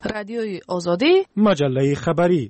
رادیوی آزادی، مجله خبری.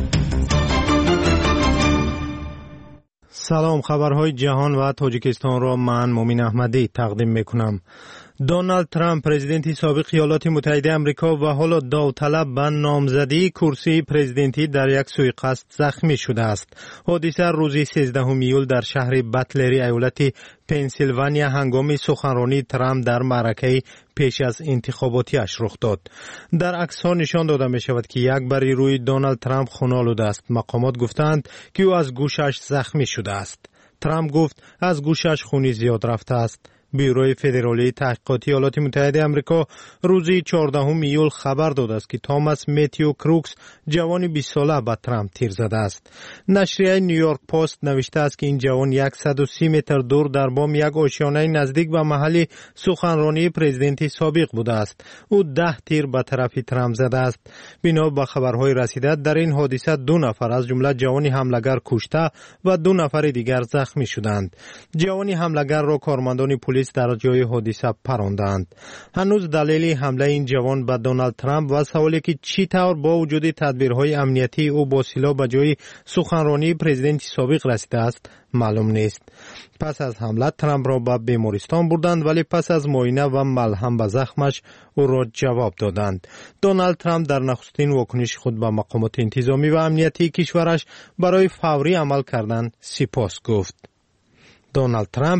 سلام، خبرهای جهان و تاجیکستان را من مومین احمدی تقدیم میکنم. دونالد ترامپ پرزیدنتی سابق ایالات متحده آمریکا و حالا داوطلب به نامزدی کرسی پرزیدنتی در یک سوءقصد زخمی شده است. حادثه روز 13 ایول در شهر باتلری ایالت پنسیلوانیا هنگام سخنرانی ترامپ در معرکه پیش از انتخاباتیش رخ داد. در عکس‌ها نشان داده می شود که یک بری روی دونالد ترامپ خون آلوده است. مقامات گفتند که او از گوشش زخمی شده است. ترامپ گفت از گوشش خونی زیاد رفته است. بیروی فدرالی تحقیقاتی ایالات متحده آمریکا روز 14 ایول خبر داده است که توماس متیو کروکس جوان 20 ساله به ترامپ تیر زده است. نشریه نیویورک پست نوشته است که این جوان 130 متر دور در بام یک آشیانه نزدیک به محل سخنرانی پرزیدنتی سابق بوده است. او 10 تیر به طرف ترامپ زده است. بنا به خبرهای رسیده در این حادثه 2 نفر از جمله جوانی حمله‌گر کشته و 2 نفر دیگر زخمی شدند. جوانی حمله‌گر را کارمندان پلیس در جای حادثه پراندند. هنوز دلیل حمله این جوان به دونالد ترامپ و سوالی که چی طور با وجود تدبیرهای امنیتی او با سلاح به جای سخنرانی پرزیدنتی سابق رسیده است معلوم نیست. پس از حمله ترامپ را به بیمارستان بردند، ولی پس از معاینه و ملهم به زخمش او را جواب دادند. دونالد ترامپ در نخستین واکنش خود به مقامات انتظامی و امنیتی کشورش برای فوری عمل کردن سپاس گفت. دونالد ترامپ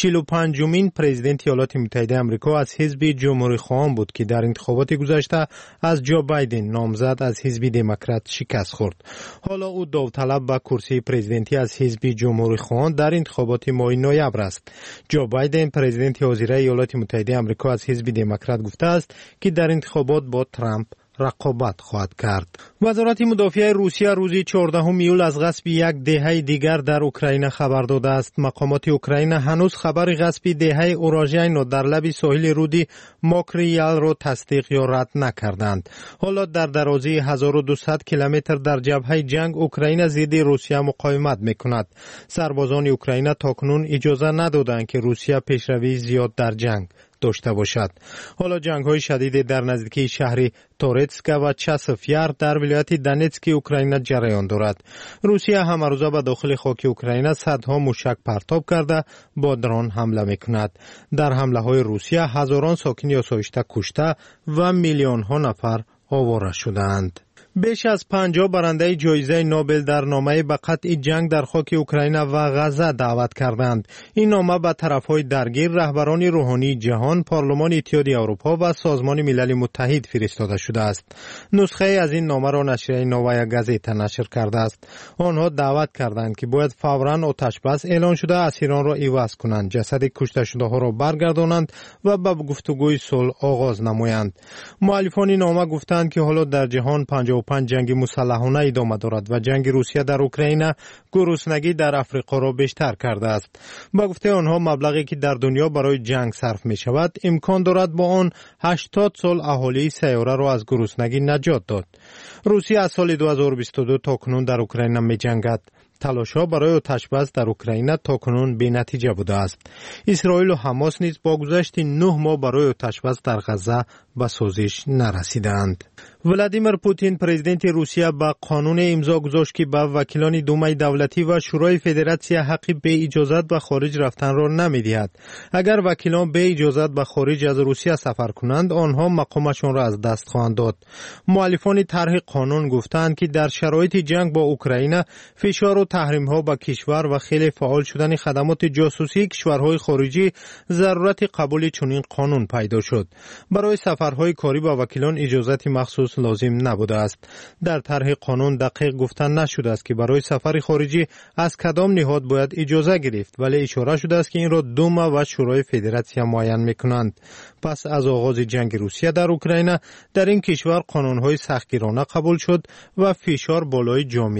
45مین پرزیدنت ایالات متحده آمریکا از حزب جمهوری خواهان بود که در انتخابات گذشته از جو بایدن نامزد از حزب دموکرات شکست خورد. حالا او داوطلب به کرسی پرزیدنتی از حزب جمهوری خواهان در انتخابات ماه نوامبر است. جو بایدن پرزیدنت حاضر ایالات متحده آمریکا از حزب دموکرات گفته است که در انتخابات با ترامپ رقابت خواهد کرد. وزارت مدافع روسیه روز 14 ایول از غصب یک دهه دیگر در اوکراین خبر داده است. مقامات اوکراین هنوز خبر غصب دهه اوراژین در لب ساحل رود ماکریال را تصدیق یا رد نکردند. حالا در درازی 1200 کیلومتر در جبهه جنگ اوکراین ضد روسیه مقاومت میکند. سربازان اوکراین تاکنون اجازه ندادند که روسیه پیشروی زیاد در جنگ داشته باشد. حالا جنگ‌های شدید در نزدیکی شهر تورتسک و چاسف یار در ولایت دونتسک اوکراین جریان دارد. روسیه همه روزه به داخل خاک اوکراین صدها موشک پرتاب کرده با درون حمله میکند. در حمله‌های روسیه هزاران ساکن آسایشته کشته و میلیون‌ها نفر آواره شدند. بیش از 50 برنده جایزه نوبل در نامه به قطع جنگ در خاک اوکراین و غزه دعوت کردند. این نامه به طرفهای درگیر رهبران روحانی جهان، پارلمان اتحادیه اروپا و سازمان ملل متحد فرستاده شده است. نسخه از این نامه را نشریه نووایا گازتا نشر کرده است. آنها دعوت کردند که باید فوراً آتش بس اعلان شده اسیران را عوض کنند، جسد کشته شده ها را برگردانند و به گفتگوی صلح آغاز نمایند. مؤلفان نامه گفتند که حالا در جهان 55 جنگ مسلحانه ادامه دارد و جنگ روسیه در اوکراین گرسنگی در افریقا را بیشتر کرده است. با گفته آنها مبلغی که در دنیا برای جنگ صرف می شود امکان دارد با آن 80 سال اهالی سیاره را از گرسنگی نجات داد. روسیه از سال 2022 تا کنون در اوکراین می جنگد. تلاش‌ها برای آتش‌بس در اوکراین تاکنون بی‌نتیجه بوده است. اسرائیل و حماس نیز با گذشت 9 ماه برای آتش‌بس در غزه به سازش نرسیدند. ولادیمیر پوتین پرزیدنت روسیه با قانون امضا گذاشت که به وکیلان دومای دولتی و شورای فدراسیون حق به اجازت به خارج رفتن را نمی‌دهد. اگر وکیلان به اجازت به خارج از روسیه سفر کنند، آنها مقامشان را از دست خواهند داد. مؤلفان طرح قانون گفتند که در شرایط جنگ با اوکراین فشار و تحریم‌ها به کشور و خیلی فعال شدن خدمات جاسوسی کشورهای خارجی ضرورت قبول چنین قانون پیدا شد. برای سفرهای کاری با وکیلان اجازت مخصوص لازم نبوده است. در طرح قانون دقیق گفتن نشده است که برای سفر خارجی از کدام نهاد باید اجازه گرفت، ولی اشاره شده است که این را دوما و شورای فدراسیون معین می‌کنند. پس از آغاز جنگ روسیه در اوکراین در این کشور قانون‌های سختگیرانه قبول شد و فشار بالای جامعه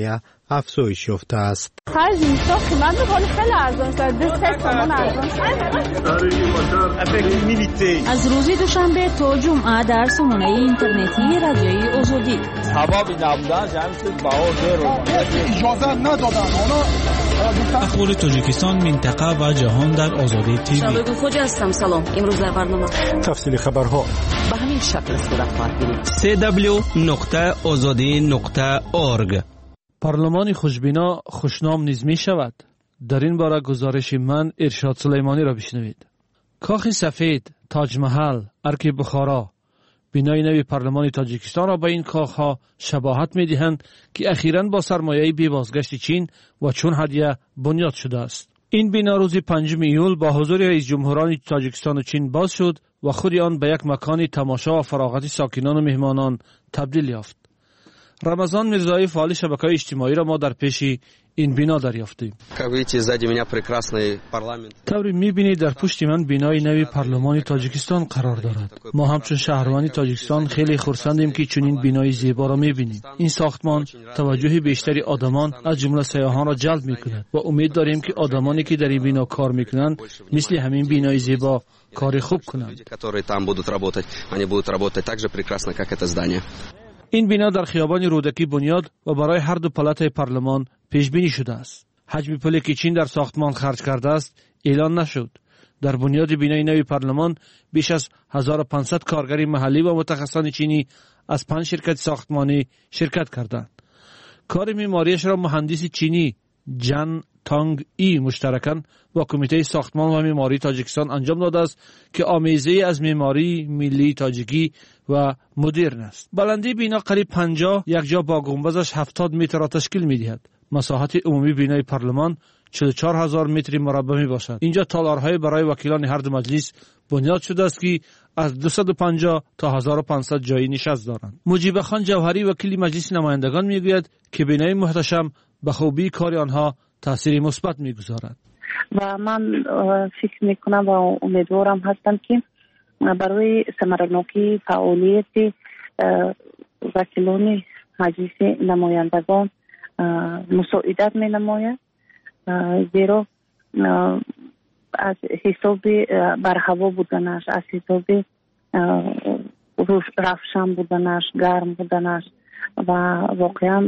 افزایش یافته است. خرج اینجا قیمت می‌کنه خیلی ارزان شده. 2 تومان ارزان شده. از روز دوشنبه تا جمعه در سامانه اینترنتی رادیوی آزادی. سبب نبودن جمعیت باور اجازه ندادن. اخبار تاجیکستان، منطقه و جهان در آزادی تیوی. شباب خوج هستم. سلام. امروز در برنامه تفصیل خبرها به همین شکل صورت خواهد گرفت. www.azadi.org. پارلمان خوشبینا خوشنام نیز می شود. در این باره گزارش من ارشاد سلیمانی را بشنوید. کاخ سفید، تاج محل، ارک بخارا، بینای نوی پارلمان تاجیکستان را به این کاخها شباهت می دهند که اخیراً با سرمایه بی بازگشت چین و چون هدیه بنیاد شده است. این بنا روز 5 ایول با حضور رئیس جمهوران تاجیکستان و چین باز شد و خود آن به یک مکان تماشا و فراغت ساکنان و مهمانان تبدیل یافت. رمضان میرزایی فعال شبکه‌های اجتماعی را ما در پیش این بنا دریافتیم. طوری می‌بینید در پشت من بینای نوی پارلمان تاجیکستان قرار دارد. ما همچون شهروانی تاجیکستان خیلی خرسندیم که چنین بینای زیبا را می‌بینیم. این ساختمان توجه بیشتری آدمان از جمله سیاحان را جلب می‌کند و امید داریم که آدمانی که در این بنا کار می‌کنند مثل همین بینای زیبا کار خوب کنند. این بنا در خیابان رودکی بنیاد و برای هر دو پلات پارلمان پیش بینی شده است. حجم پولی که چین در ساختمان خرج کرده است اعلان نشد. در بنیاد بینای نوی پارلمان بیش از 1500 کارگر محلی و متخصصان چینی از 5 شرکت ساختمانی شرکت کردند. کار معماریش را مهندس چینی جان تانگ ای مشترکاً با کمیته ساختمان و معماری تاجیکستان انجام داده است که آمیزه از معماری ملی تاجیکی و مدرن است. بلندی بنا قریب 50 یک جا با گنبدش 70 متر را تشکیل می‌دهد. مساحت عمومی بینای پارلمان 44000 متر مربع میباشد. اینجا تالارهای برای وکیلان هر دو مجلس بنیاد شده است که از 250 تا 1500 جای نشست دارند. مجیب خان جوهری وکیل مجلس نمایندگان میگوید که بینای محتشم به خوبی کار آنها تاثیر مثبت میگذارد. و من فکر میکنم و امیدوارم هستم که برای ثمرناکی فعالیت وکیلان مجلس نمایندگان مساعدت می نماید، زیرا از حساب برهوا بودنش، از حساب روشن بودنش، گرم بودنش و واقعا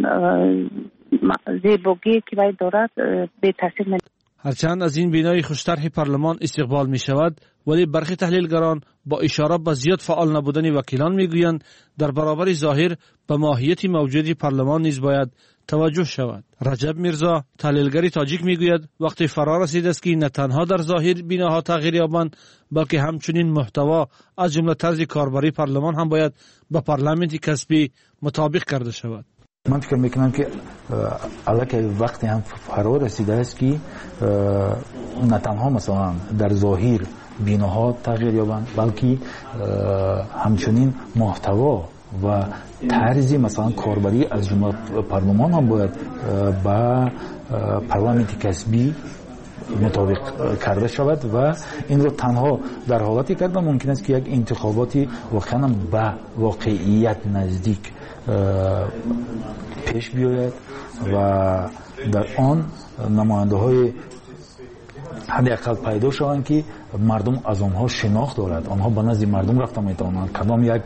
زیبایی که باید دارد به تاثیر نمی. هرچند از این بینای خوشطرح پارلمان استقبال می شود، ولی برخی تحلیلگران با اشاره به زیاد فعال نبودن وکیلان می گویند در برابر ظاهر به ماهیت موجود پارلمان نیز باید توجه شود. رجب میرزا تحلیلگر تاجیک می گوید وقتی فرا رسید است که نه تنها در ظاهر بیناها تغییر یابند بلکه همچنین محتوا از جمله طرز کاربری پارلمان هم باید با پارلمانت کسبی مطابق کرده شود. من فکر میکنم که الان وقتی هم فرا رسیده است که نه تنها مثلا در ظاهر بیناها تغییر یابند بلکه همچنین محتوا و طرز مثلا کاربری از جمله پارلمان هم باید با پارلمانت کسبی مطابق کرده شود و این رو تنها در حالتی کردن ممکن است که یک انتخاباتی واقعا به واقعیت نزدیک پیش بیاید و در آن نماینده های حداقل پیدا شوند که مردم از آنها شناخت دارد، آنها به نزد مردم رفته میتوانند کدام یک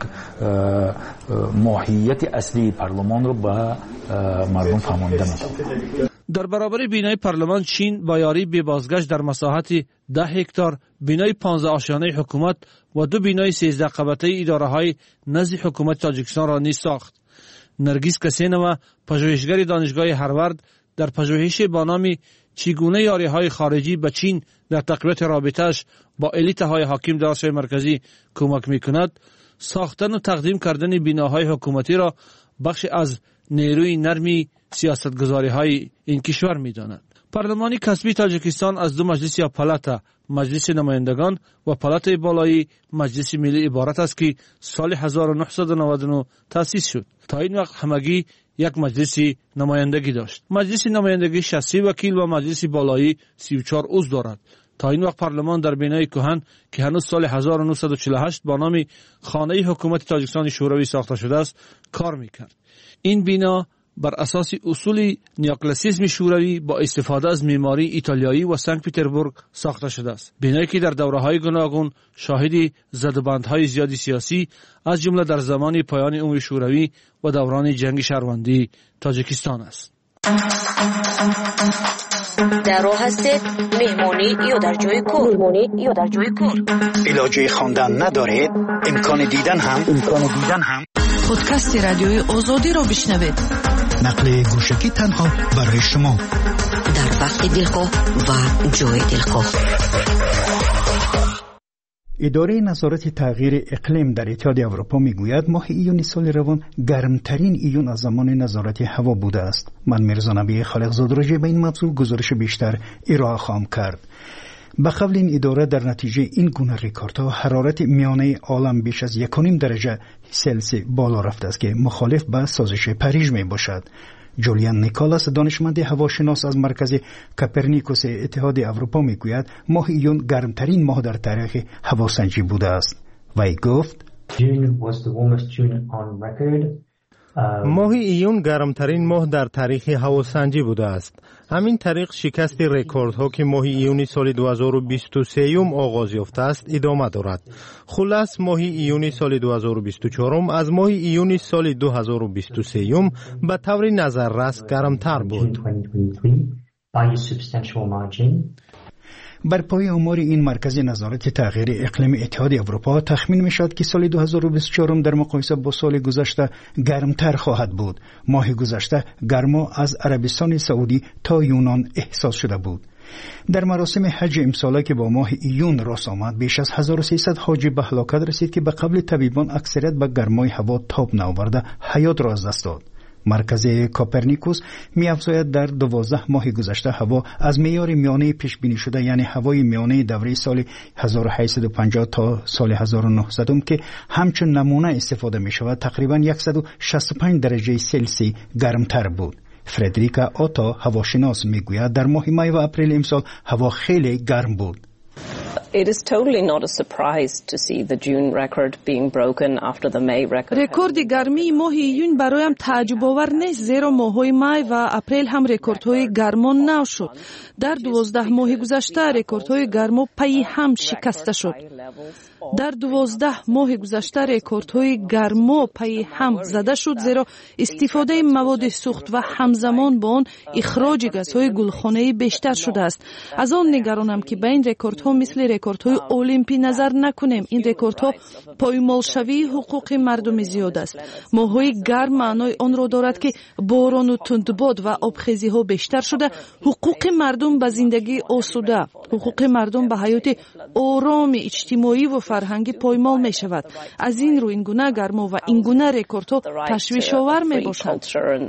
ماهیت اصلی پارلمان رو به مردم فهمانده میتوانند. در برابر بینای پارلمان چین با یاری بی بازگشت در مساحت 10 هکتار بینای 15 آشیانه حکومت و 2 بینای 13 قبطه اداره های نزد حکومت تاجیکستان را نیز ساخت. نرگیس کسینова پژوهشگر دانشگاه هاروارد در پژوهش با نام چگونه یاری‌های خارجی به چین در تقویت رابطه‌اش با الیت‌های حاکم در آسیای مرکزی کمک می‌کند، ساختن و تقدیم کردن بناهای حکومتی را بخش از نیروی نرمی سیاستگذاری‌های این کشور می‌داند. پارلمان کسبی تاجیکستان از 2 مجلس یا پلاتا، مجلس نمایندگان و پلات بالایی مجلس ملی عبارت است که سال 1999 تأسیس شد. تا این وقت همگی یک مجلس نمایندگی داشت. مجلس نمایندگی 60 وکیل و مجلس بالایی 34 عضو دارد. تا این وقت پارلمان در بنای کهن که هنوز سال 1948 با نام خانه حکومت تاجیکستان شوروی ساخته شده است کار میکرد. این بنا بر اساس اصول نیوکلاسیسم شوروی با استفاده از معماری ایتالیایی و سنت پترزبورگ ساخته شده است. بنایی که در دوره‌های گوناگون شاهد زدبندهای زیادی سیاسی از جمله در زمان پایان امور شوروی و دوران جنگ شهروندی تاجیکستان است. در راه هستید مهمانی یا در جای کار علاجه خواندن ندارید امکان دیدن هم پادکست رادیوی آزادی را بشنوید. نقل گوشکی تنها برای شما در وقت دلخواه و جای دلخواه. اداره نظارت تغییر اقلیم در اتحاد اروپا میگوید ماه ایون سال روان گرمترین ایون از زمان نظارت هوا بوده است. من میرزا نبی خالقزاده راجع به این موضوع گزارش بیشتر ارائه خواهم کرد. به قول این اداره در نتیجه این گونه رکوردها حرارت میانه عالم بیش از 1.5 درجه سلسی بالا رفته است که مخالف به سازش پاریژ می باشد. جولیان نیکولاس دانشمند هواشناس از مرکز کوپرنیکوس اتحاد اروپا میگوید ماه ایون گرمترین ماه در تاریخ هواسنجی بوده است. وی گفت ماه ایون گرمترین ماه در تاریخ هواسنجی بوده است. همین طریق شکست رکوردها که ماه ایون سال 2023 آغاز یافته است ادامه دارد. خلاص ماه ایون سال 2024 از ماه ایون سال 2023 به طور نظررس گرمتر بود. بر پای آمار این مرکز نظارت تغییر اقلیم اتحاد اروپا تخمین می شود که سال 2024 در مقایسه با سال گذشته گرمتر خواهد بود. ماه گذشته گرما از عربستان سعودی تا یونان احساس شده بود. در مراسم حج امساله که با ماه ایون راست آمد بیش از 1300 حاجی به هلاکت رسید که به قبل طبیبان اکثریت به گرمای هوا تاب نآورده حیات را از دست داد. مرکز کوپرنیکوس می‌افزاید در 12 ماه گذشته هوا از معیار میانه پیش بینی شده یعنی هوای میانه دوره سال 1850 تا سال 1900 که همچون نمونه استفاده می‌شود تقریباً 165 درجه سلسی گرمتر بود. فردریکا آتا هواشناس میگوید در ماه می و اپریل امسال هوا خیلی گرم بود. It is totally not a surprise to see the June record being broken after the May record. رکورد گرمی ماه ایون برایم تعجب آور نیست زیرا ماه‌های می و اپریل هم رکوردهای گرما نو شد. در 12 ماه گذشته رکوردهای گرما پی هم شکسته شد. در 12 ماه گذشته رکوردهای گرما پی هم زده شد زیرا استفاده مواد سوخت و همزمان با آن اخراج گازهای گلخانه‌ای بیشتر شده است. از آن نگرانم که به این رکوردها مثل رکوردهای المپی نظر نکنیم. این رکوردها پایمالشوی حقوق مردم زیاد است. ماه‌های گرم معنای آن را دارد که باران و تندباد و آبخیزی‌ها بیشتر شده. حقوق مردم به زندگی آسوده، حقوق مردم به حیات آرام اجتماعی و فرهنگی پایمال می شود. از این رو این گونه گرما و این گونه رکوردها تشویش آور می باشند.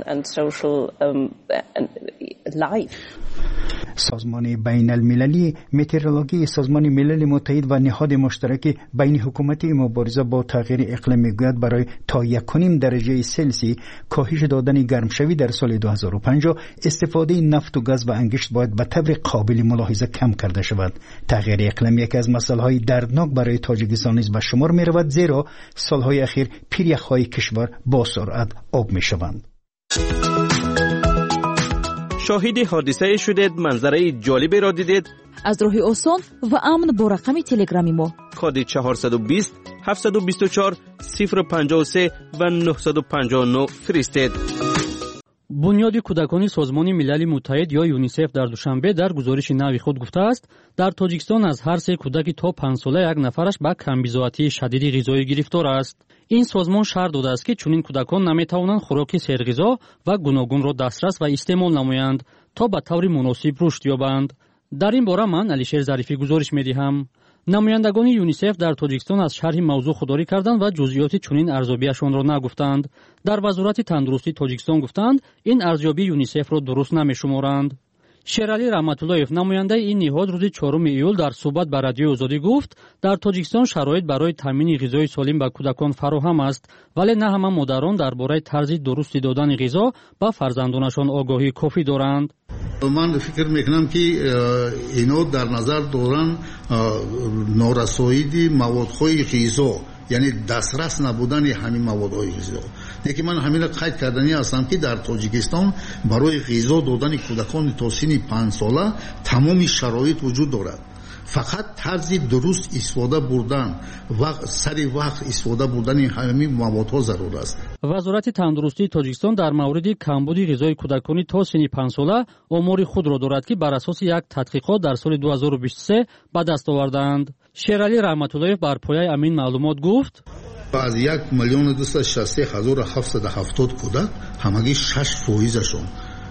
سازمان بین المللی مترولوژی سازمان ملل متحد و نهاد مشترک بین حکومتی مبارزه با تغییر اقلیم میگوید برای تا 1.5 درجه سلسی کاهش دادن گرمشوی در سال 2050 استفاده نفت و گاز و انگشت باید به طور قابل ملاحظه کم کرده شود. تغییر اقلیم یکی از مسائل‌های دردناک برای تاجیکستان نیز به شمار می‌رود زیرا سال‌های اخیر پیریخ‌های کشور با سرعت آب می‌شوند. شاهد حادثه شدید، منظره جالبی را دیدید؟ از راه آسان و امن با رقم تلگرامی ما کد 420 724 053 و 959 فرستید. بنیاد کودکان سازمان ملل متحد یا یونیسف در دوشنبه در گزارش نوی خود گفته است در تاجیکستان از هر 3 کودک تا 5 ساله یک نفرش به کمبیزاتی شدید غذایی گرفتار است. این سازمان شرط داده است که چنین کودکان نمیتوانند خوراک سرغذا و گوناگون را دسترس و استعمال نمایند تا به طور مناسب رشد یابند. در این باره من علیشیر ظریفی گزارش می‌دهم. نمایندگان یونیسف در تاجیکستان از شرح موضوع خودداری کردند و جزئیات چنین ارزیابیشان را نگفتند. در وزارت تندرستی تاجیکستان گفتند این ارزیابی یونیسف را درست نمی‌شمارند. شیرعلی رحمت‌اللهیف نماینده این نهاد روز 4 ایول در صحبت با رادیو آزادی گفت در تاجیکستان شرایط برای تامین غذای سالم به کودکان فراهم است ولی نه همه مادران درباره طرز درستی دادن غذا به فرزندانشان آگاهی کافی دارند. من فکر میکنم که اینا در نظر دارن نارسایی موادهای غذا یعنی دسترس نبودن همین موادهای غذا لیکن من همین قید کردنی هستم که در تاجیکستان برای غذا دادن کودکان تا سن 5 ساله تمام شرایط وجود دارد. فقط طرز درست استفاده بردن و سری وقت استفاده بردن همین موادها ضرور است. وزارت تندرستی تاجیکستان در مورد کمبود غذای کودکان تا سن 5 ساله آمار خود را دارد که بر اساس یک تحقیقات در سال 2023 به دست آوردند. شیرعلی رحمت‌الله بر پایه همین معلومات گفت: از 1,263,770 کودک همگی 6%شون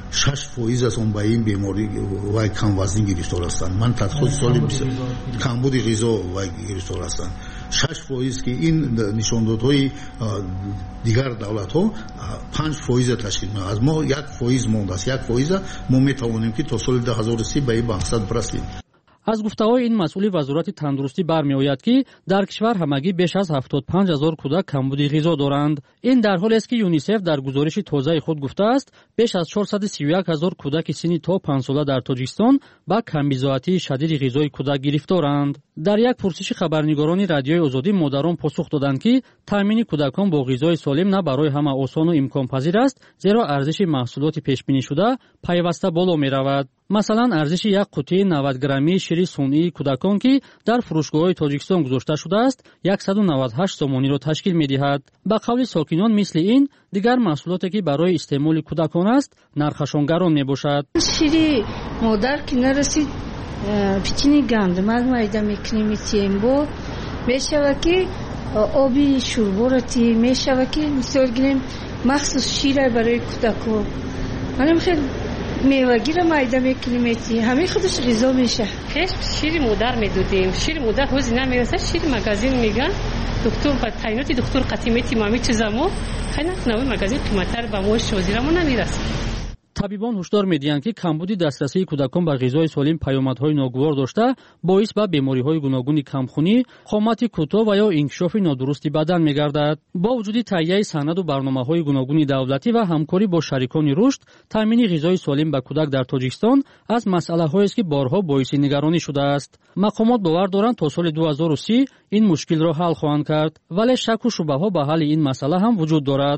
6% به این بیماری و کم وزنی گرفتار هستند. من تحقیقات سالی کمبود غذا و گرفتار هستند. 6% که این نشاندادهای دیگر دولت ها 5% تشکیل می‌دهند. از ما 1% مونده است. 1% ما میتوانیم که تا سال 2030 به این مقصد برسیم. از گفته‌های این مسئول وزارت تندرستی برمی‌آید که در کشور همگی بیش از 75,000 کودک کمبود غذا دارند. این در حالی است که یونیسف در گزارش تازه خود گفته است بیش از 431,000 کودک سنی تا 5 ساله در تاجیکستان با کمبود شدید غذای کودک گرفتارند. در یک پرسش خبرنگاران رادیوی آزادی مادران پاسخ دادند که تامین کودکان با غذای سالم نه برای همه آسان و امکان پذیر است، زیرا ارزش محصولات پیش بینی شده پیوسته بالا می‌رود. مثلا ارزش یک قوطی 90 گرمی شیر صنعی کودکان که در فروشگاه‌های تاجیکستان گذاشته شده است 198 سومانی را تشکیل می‌دهد. به قول ساکنان مثل این دیگر محصولاتی که برای استعمال کودکان است نرخشان گران میباشد. شیر مادر که نرسید پیچینی گندم میده میکنیم میتیم با میشود که آبی شوربارتی میشود که مثال گیریم مخصوص شیر برای کودکان منم خیلی میوگی را میده میکنیم میتیم همه خودش غذا میشه. خیلی شیر مادر میدودیم. شیر مادر روزی نمیرسه شیر مغازین میگن دکتر با تعینات دکتر قطیمتی ما چیزامو خیلی نوی مغازین قیمت‌تر به ما شوزیرمو نمیرسه. طبیبان هشدار می‌دهند که کمبود دسترسی کودکان به غذای سالم پیامدهای ناگوار داشته باعث به بیماری‌های گوناگون کمخونی، قامت کوتاه و یا انکشاف نادرستی بدن می‌گردد. با وجود تهیه سند و برنامه‌های گوناگون دولتی و همکاری با شریکان رشد، تامین غذای سالم به کودک در تاجیکستان از مسئله‌هایی است که بارها باعث نگرانی شده است. مقامات باور دارند تا سال 2030 این مشکل را حل خواهند کرد، ولی شک و شبهه‌ها به حل این مسئله هم وجود دارد.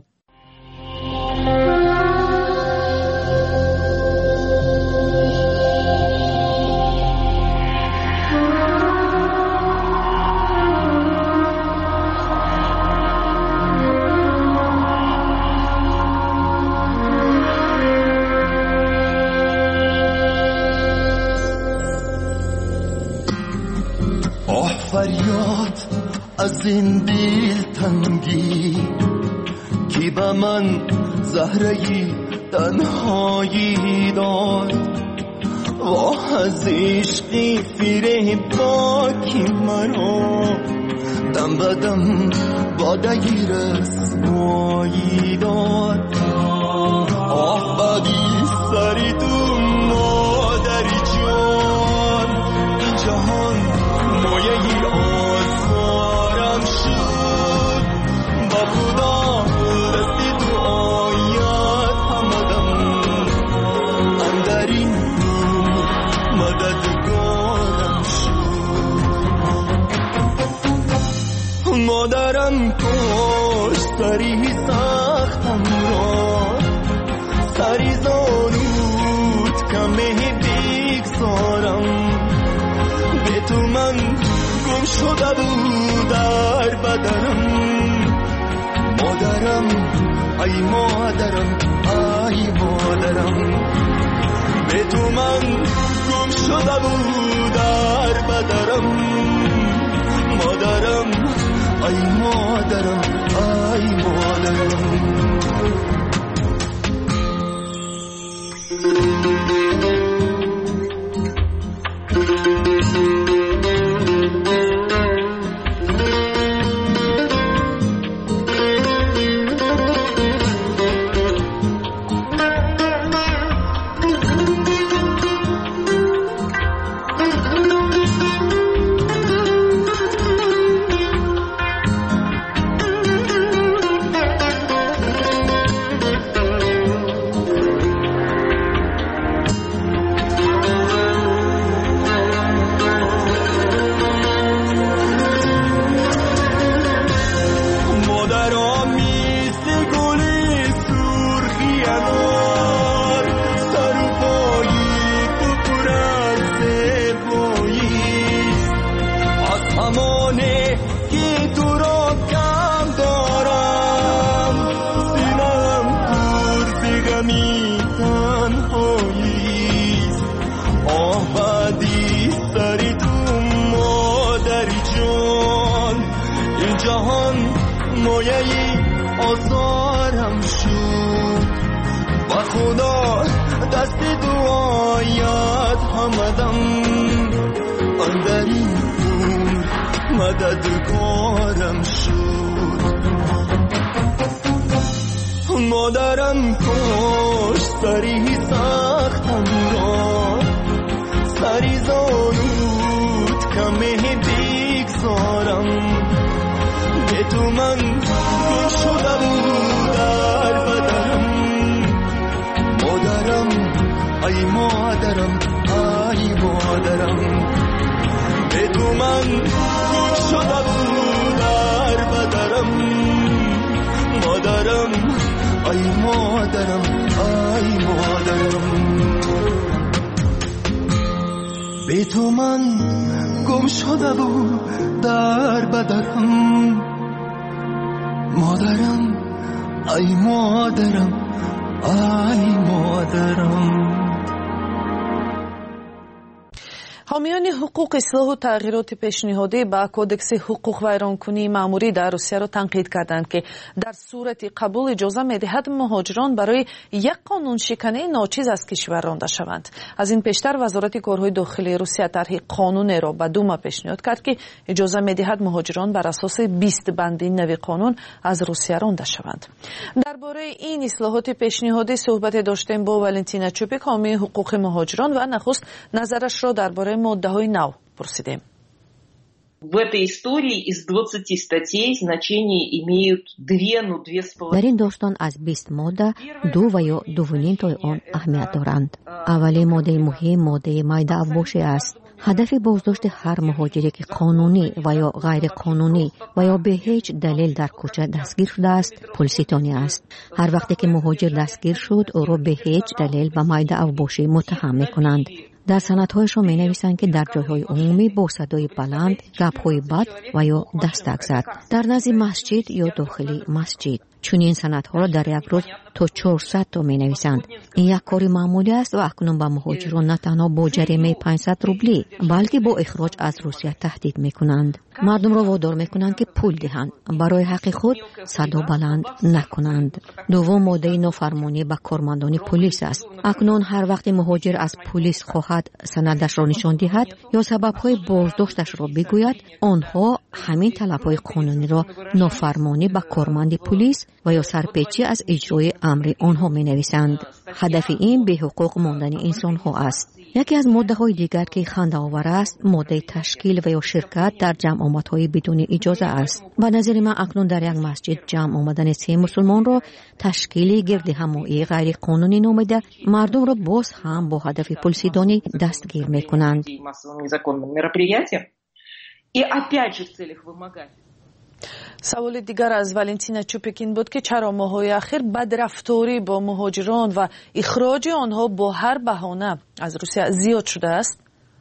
فریاد از این دل تنگی کی به من زهره تنهایی داد و از عشقی فریب باکی مرا دم بدم باده رسوایی داد. آه بدی سری تو مادری جان این جهان مایه آزارم شد با خدا دستی تو آیت همدم اندرین مددگارم شد. مادرم کش سری سختم را سری زانود کمه بگذارم به تو من گم شده بود در بدنم. مادرم ای مادرم ای مادرم به تو من گم شده بود در بدنم. مادرم ای مادرم ای مادرم. کمی تنهاییست آبادی سری تو مادر جان این جهان مایه‌ی آزارم شد و خدا دست دعایت همدم اندر این دور مددگارم شد مادرم کاش سری سختم را سری زانود کمه بگذارم به تو من گم شده بود در بدنم مادرم ای مادرم ای مادرم به تو من گم شده بود در بدنم مادرم ای مادرم ای مادرم به تو من گم شده بود در بدنم مادرم ای مادرم ای مادرم. حامیان حقوق اصلاح و تغییرات پیشنهادی با کودکس حقوق ویرانکنی مأموری در روسیه را تنقید کردند که در صورت قبول اجازه می‌دهد مهاجران برای یک قانون شکنی ناچیز از کشور رانده شوند. از این پیشتر وزارت کارهای داخلی روسیه طرح قانون را به دوما پیشنهاد کرد که اجازه می‌دهد مهاجران بر اساس 20 بند نوی قانون از روسیه رانده شوند. درباره این اصلاحات پیشنهادی صحبت داشتیم با ولنتینا چوپیک حامی حقوق مهاجران و نخست نظرش را درباره ماده‌های نو پرسیدیم. در این داستان از 20 ماده 2 و یا 2.5 تا آن اهمیت دارند. اولی ماده مهم ماده مایده افباشی است. هدف بازداشت هر مهاجری که قانونی و یا غیر قانونی و یا به هیچ دلیل در کوچه دستگیر شده است پلیسیتانی است. هر وقتی که مهاجر دستگیر شد او را به هیچ دلیل به مایده افباشی متهم می‌کنند. در سندهایشان می نویسند که در جایهای عمومی با صدای بلند، گپ‌های بد و یا دستک زد، در نزد مسجد یا داخلی مسجد. چون این سندها را در یک روز تا 400 تا می نویسند. این یک کار معمولی است و اکنون به مهاجران نه تنها با جریمه 500 روبلی بلکه با اخراج از روسیه تهدید می کنند. مردم را وادار می کنند که پول دهند، برای حق خود صدا بلند نکنند. دوم ماده نافرمانی به کارمندان پلیس است. اکنون هر وقت مهاجر از پلیس خواهد سندش را نشان دهد یا سبب‌های بازداشتش را بگوید، آنها همین طلب‌های قانونی را نافرمانی به کارمند پلیس و یا سرپیچی از اجرای امر آنها می نویسند. هدف این به حقوق ماندن انسان ها است. یکی از ماده های دیگر که خنده آور است ماده تشکیل و یا شرکت در جمع آمدهای بدون اجازه است. به نظر من اکنون در یک مسجد جمع آمدن 3 مسلمان را تشکیل گرد همایی غیر قانونی نامیده مردم را باز هم با هدف پولسیدانی دستگیر می کنند. سوال دیگر از ولنتینا چوپیکین بود که چرا ماهای اخیر بدرفتاری با مهاجران و اخراج آنها با هر بهانه از روسیه زیاد شده است؟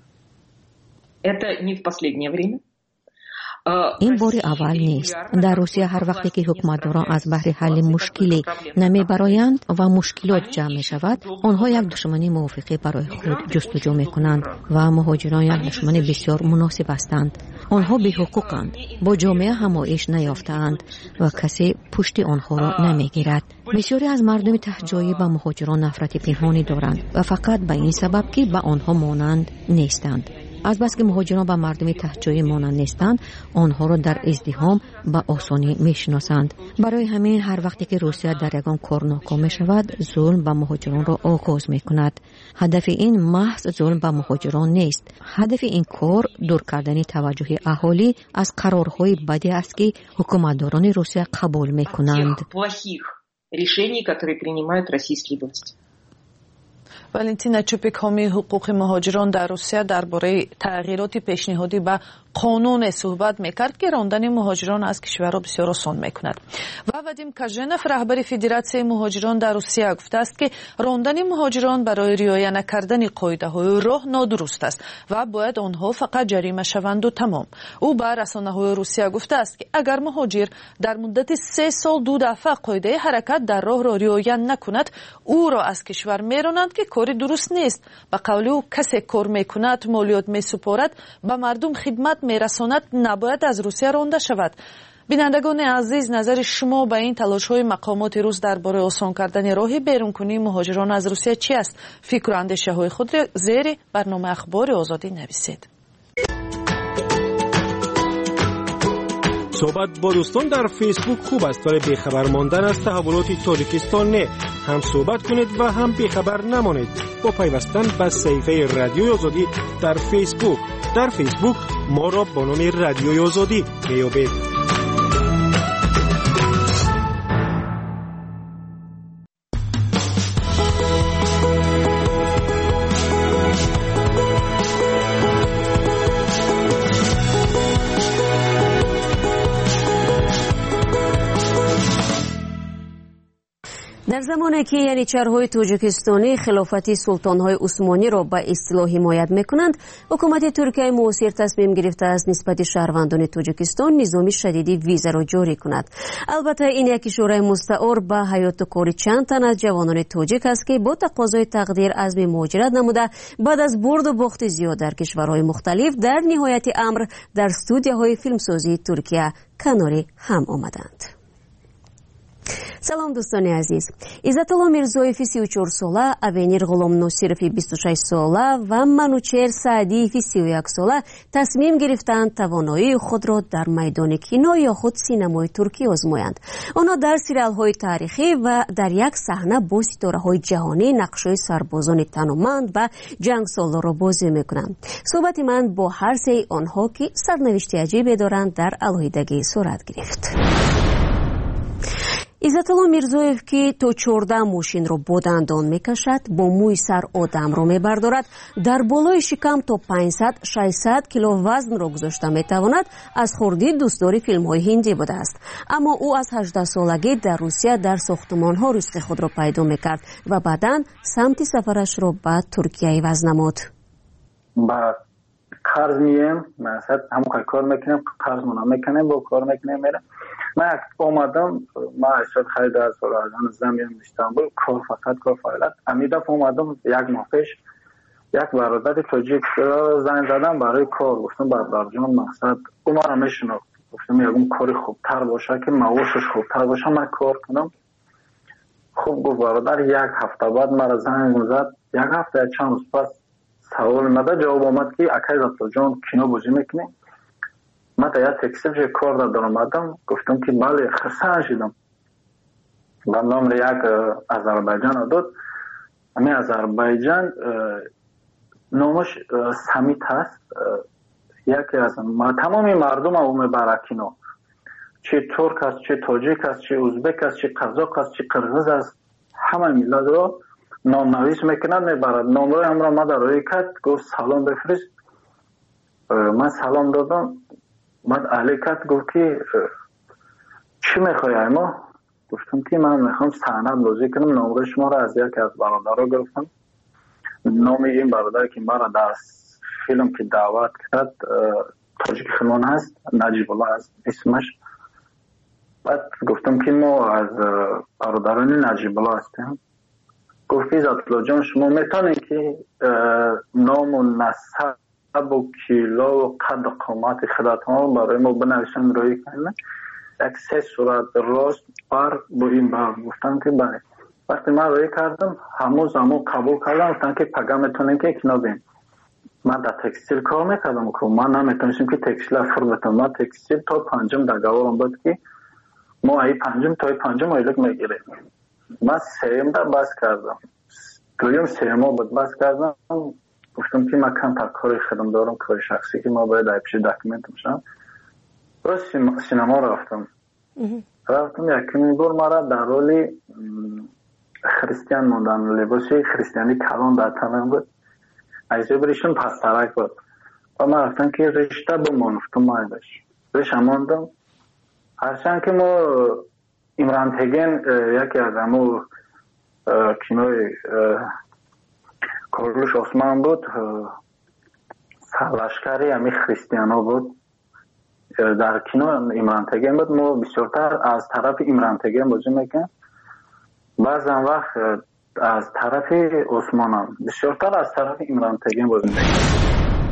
این بار اول نیست. در روسیه هر وقتی که حکومتداران از بحر حل مشکلی نمی برایند و مشکلات جمع می شود، آنها یک دشمنی موافقه برای خود جستجو می کنند و مهاجران یک دشمن بسیار مناسب هستند. آنها بی حقوقند، با جامعه همایش نیافتند و کسی پشت آنها را نمی گیرد. بسیاری از مردم تهجایی به مهاجران نفرت پنهانی دارند و فقط به این سبب که به آنها مانند نیستند. از بس که مهاجران به مردم تهجایی مانند نیستند، آنها را در ازدحام به آسانی میشناسند. برای همین هر وقتی که روسیه در یگان کار ناکام می شود، ظلم به مهاجران را آغاز می کند. هدف این محض ظلم به مهاجران نیست. هدف این کار دور کردن توجه اهالی از قرارهای بدی است که حکومتداران روسیه قبول می کنند. ولنتینا چوپیک حامی حقوق مهاجران در روسیه درباره تغییرات پیشنهادی به قانون صحبت میکرد که راندن مهاجران از کشور را بسیار آسان میکند. و وادیم کاژنف رهبر فدراسیون مهاجران در روسیه گفته است که راندن مهاجران برای رعایت نکردن قاعده‌های راه نادرست است و باید آنها فقط جریمه شوند و تمام. او به رسانه‌های روسیه گفته است که اگر مهاجر در مدت 3 سال 2 دفعه قاعده حرکت در راه را رعایت نکند او را از کشور میرانند که کاری درست نیست. به قول او کسی کار میکند مالیات میسپارد به مردم خدمت میرساند نباید از روسیه رانده شود. بینندگان عزیز نظر شما به این تلاش‌های مقامات روس درباره آسان کردن راه بیرونکنی مهاجران از روسیه چی است؟ فکر و اندیشه‌های خود را زیر برنامه اخبار آزادی نویسید. صحبت با دوستان در فیسبوک خوب است ولی بیخبر ماندن از تحولات تاجیکستان نه. هم صحبت کنید و هم بیخبر نمانید با پیوستن به صفحه رادیوی آزادی در فیسبوک. در فیسبوک ما را با نام رادیوی آزادی میابید. در زمانی که یعنیچرهای تاجیکستانی خلافت سلطانهای عثمانی را به اصطلاح حمایت میکنند، حکومت ترکیه معاصر تصمیم گرفته است نسبت شهروندان تاجیکستان نظام شدیدی ویزا را جاری کند. البته این یک اشاره مستعار به حیات و کار چند تن از جوانان تاجیک است که با تقاضای تقدیر عزم مهاجرت نموده بعد از برد و باخت زیاد در کشورهای مختلف در نهایت امر در استودیوهای فیلمسازی ترکیه کنار هم آمدند. سلام دوستان عزیز. عزت‌الله میرزویف 34 ساله، اوینیر غلام ناصرов 26 ساله و منوچهر سعدی 31 ساله تصمیم گرفتند توانایی خود را در میدان کینو یا خود سینمای ترکی آزمایند. آنها در سریال‌های تاریخی و در یک صحنه با ستاره‌های جهانی نقش‌های سربازان تنومند و جنگسالار را بازی می‌کنند. صحبت من با هر سه آنها که سرنوشت عجیبی دارند در علیحدگی صورت گرفت. عزت‌الله میرزویف که تا 14 ماشین را با دندان میکشد، با موی سر آدم را میبردارد، در بالای شکم تا 500-600 کیلو وزن را گذاشته میتواند، از خردی دوستدار فیلم‌های هندی بوده است. اما او از 18 سالگی در روسیه در ساختمان‌ها رزق خود را پیدا میکرد و بعداً سمت سفرش را به ترکیه عوض نمود. با قرض مییم، مثلا همون کار میکنیم، قرض مون میکنیم، با کار میکنیم میرم. من اومدم، ما اشتاد خیلی در سال از زمین استانبول کار فقط کار فعالیت. امیدم اومدم یک ماه پیش یک برادر تاجیک زنگ زدم برای کار، گفتم برادر جان مقصد او مرا میشناخت، گفتم یکم کاری خوبتر باشه که معاشش خوبتر باشه من کار کنم. خوب گفت برادر. یک هفته بعد مرا زنگ زد، یک هفته چند روز پس سوال مده جواب آمد که اکای زبطا جان کینو بازی میکنی؟ من تا یک تکسیل جای کار در آمدم، گفتم که بله خرسان شدم. و نام یک آذربایجان داد. همین آذربایجان نامش سمیت هست، یکی از تمامی مردم او میبره کینو، چه ترک است، چه تاجیک است، چه ازبک است، چه قزاق است، چه قرغیز است، همه ملت رو نام نویس میکنند میبرد. نامروی هم را ما در روی کرد، گفت سلام بفرست. من سلام دادم، بعد علی کرد گفت که چی میخوای ایما؟ گفتم که من میخوام صحنه بازی کنم. نامروی شما را از یکی از برادرها گرفتم. نام این برادر که مرا در فیلم که دعوت کرد تاجیک خانان هست، نجیب الله هست اسمش. بعد گفتم که ما از برادران نجیب الله هستیم. گفت عزت‌الله جان شما میتونید که نام و نسب و کیلو و قد و قامت خودتان برای ما بنویسن روی کنید. یک 3 صورت راست بر با این بر. گفتم که بله. وقتی من روی کردم همون قبول کردم، گفتن که پگه میتونیم که اکنو بیم. من در تکستیل کار میکردم که من نمیتونستم که تکستیل افر بتونم. من تکستیل تا 5 در گوارم بود که ما ای 5 تا 5 ایلک میگیریم. من 3 در بس کردم، دویم 3 بود بس کردم. گفتم که من کم کاری خودم دارم، کار شخصی که ما باید پیش داکیومنت میشم. راست سینما رفتم یکی بار مرا در رول خریستیان موندن، لباسی خریستیانی کلان در تنم بود. ایزه بریشون پسترک بود. و من گفتم که رشته بمانم تو مایدش رشته ماندم. هرچند که ما عمران تگین یکی از همو کینوی کارلوش عثمان بود، لشکری همی خریستیانا بود. در کینو عمران تگین بود. ما بسیارتر از طرف عمران تگین بازی میکنیم، بعضا وقت از طرف عثمان هم، بسیارتر از طرف عمران تگین بازی میکنیم.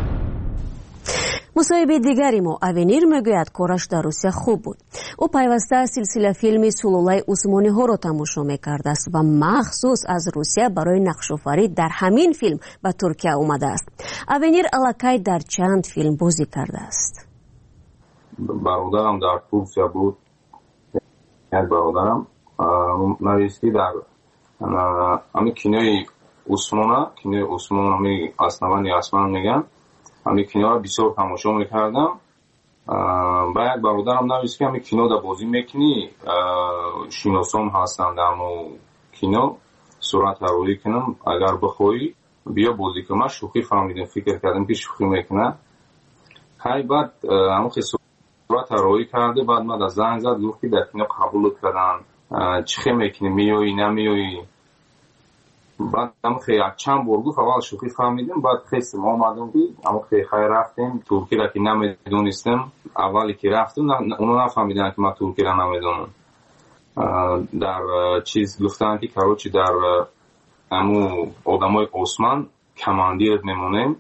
مصاحبه دیگری ما авенир میگوید کارش در روسیه خوب بود. او پیوسته سلسله فیلمی سلولای عثمانی ها را تماشا میکرده است و مخصوص از روسیه برای نقش‌آفرینی در همین فیلم به ترکیه آمده است. авенир الکی در چند فیلم بازی کرده است. برادرم در ترکیه بود. یک برادرم نویسی در همین کینوی عثمانی اسنوانی اسمان میگن. همین کینو را بسیار تماشا میکردم. با یک برادرم نویسی که همین کینو در بازی میکنی شیناسام هستند در کینو صورت روی کنم، اگر بخوایی بیا بازی کنم. شوخی فهمیدم، فکر کردم که شوخی میکنه. های بعد همون که صورت روی کرده، بعد من از زنگ زد گفت که در کینو قبول کردن، چی میکنی، میایی نمیایی. بعد هم خیلی چند بار گفت، اول شوخی فهمیدیم، بعد خیلی ما آمدیم بید اما خیلی رفتیم ترکی را که نمیدونستم. اولی که رفتیم اونو نفهمیدن که ما ترکی را نمیدونم. در چیز گفتن که کاروچی در همو آدمای عثمان کماندیر میمونیم.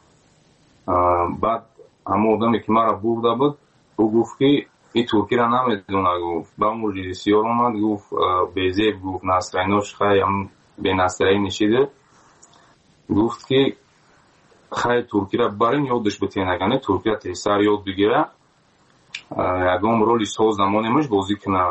بعد همو آدمی که ما را برده بود او گفت که این ترکی را نمیدونه. گفت با اون رژیسور اومد گفت بیزیب گفت نصرینوش خیلی هم به نصرایی نشیده. گفت که خیلی ترکی را برین یادش بتین، اگه ترکی را تیسر یاد بگیره یکم رولی ساز زمانیمش بازی کنه.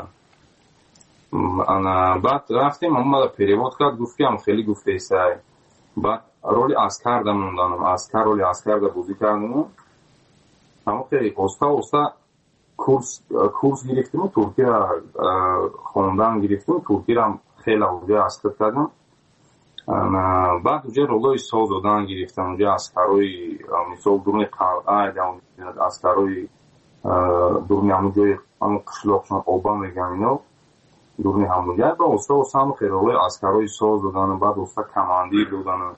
بعد رفتیم همون را پریواد کرد، گفت که هم خیلی گفت تیسر. بعد رولی اسکر دا موندانم، رولی اسکر دا بازی کردیم. همون خیلی استا کورس گرفتیم، ترکی را خوندن گرفتیم، ترکی را خیلی اونجا اسکر کردم. بعد اونجا رولای ساز دادن گرفتم، اونجا اسکرهای مثال درون قلعه یا اسکرهای درون همونجای همون قشلاقشان آبا میگن اینا درون همونجا. با استا هم خیلی رولای اسکرهای ساز دادن. بعد استا کماندیر دادن.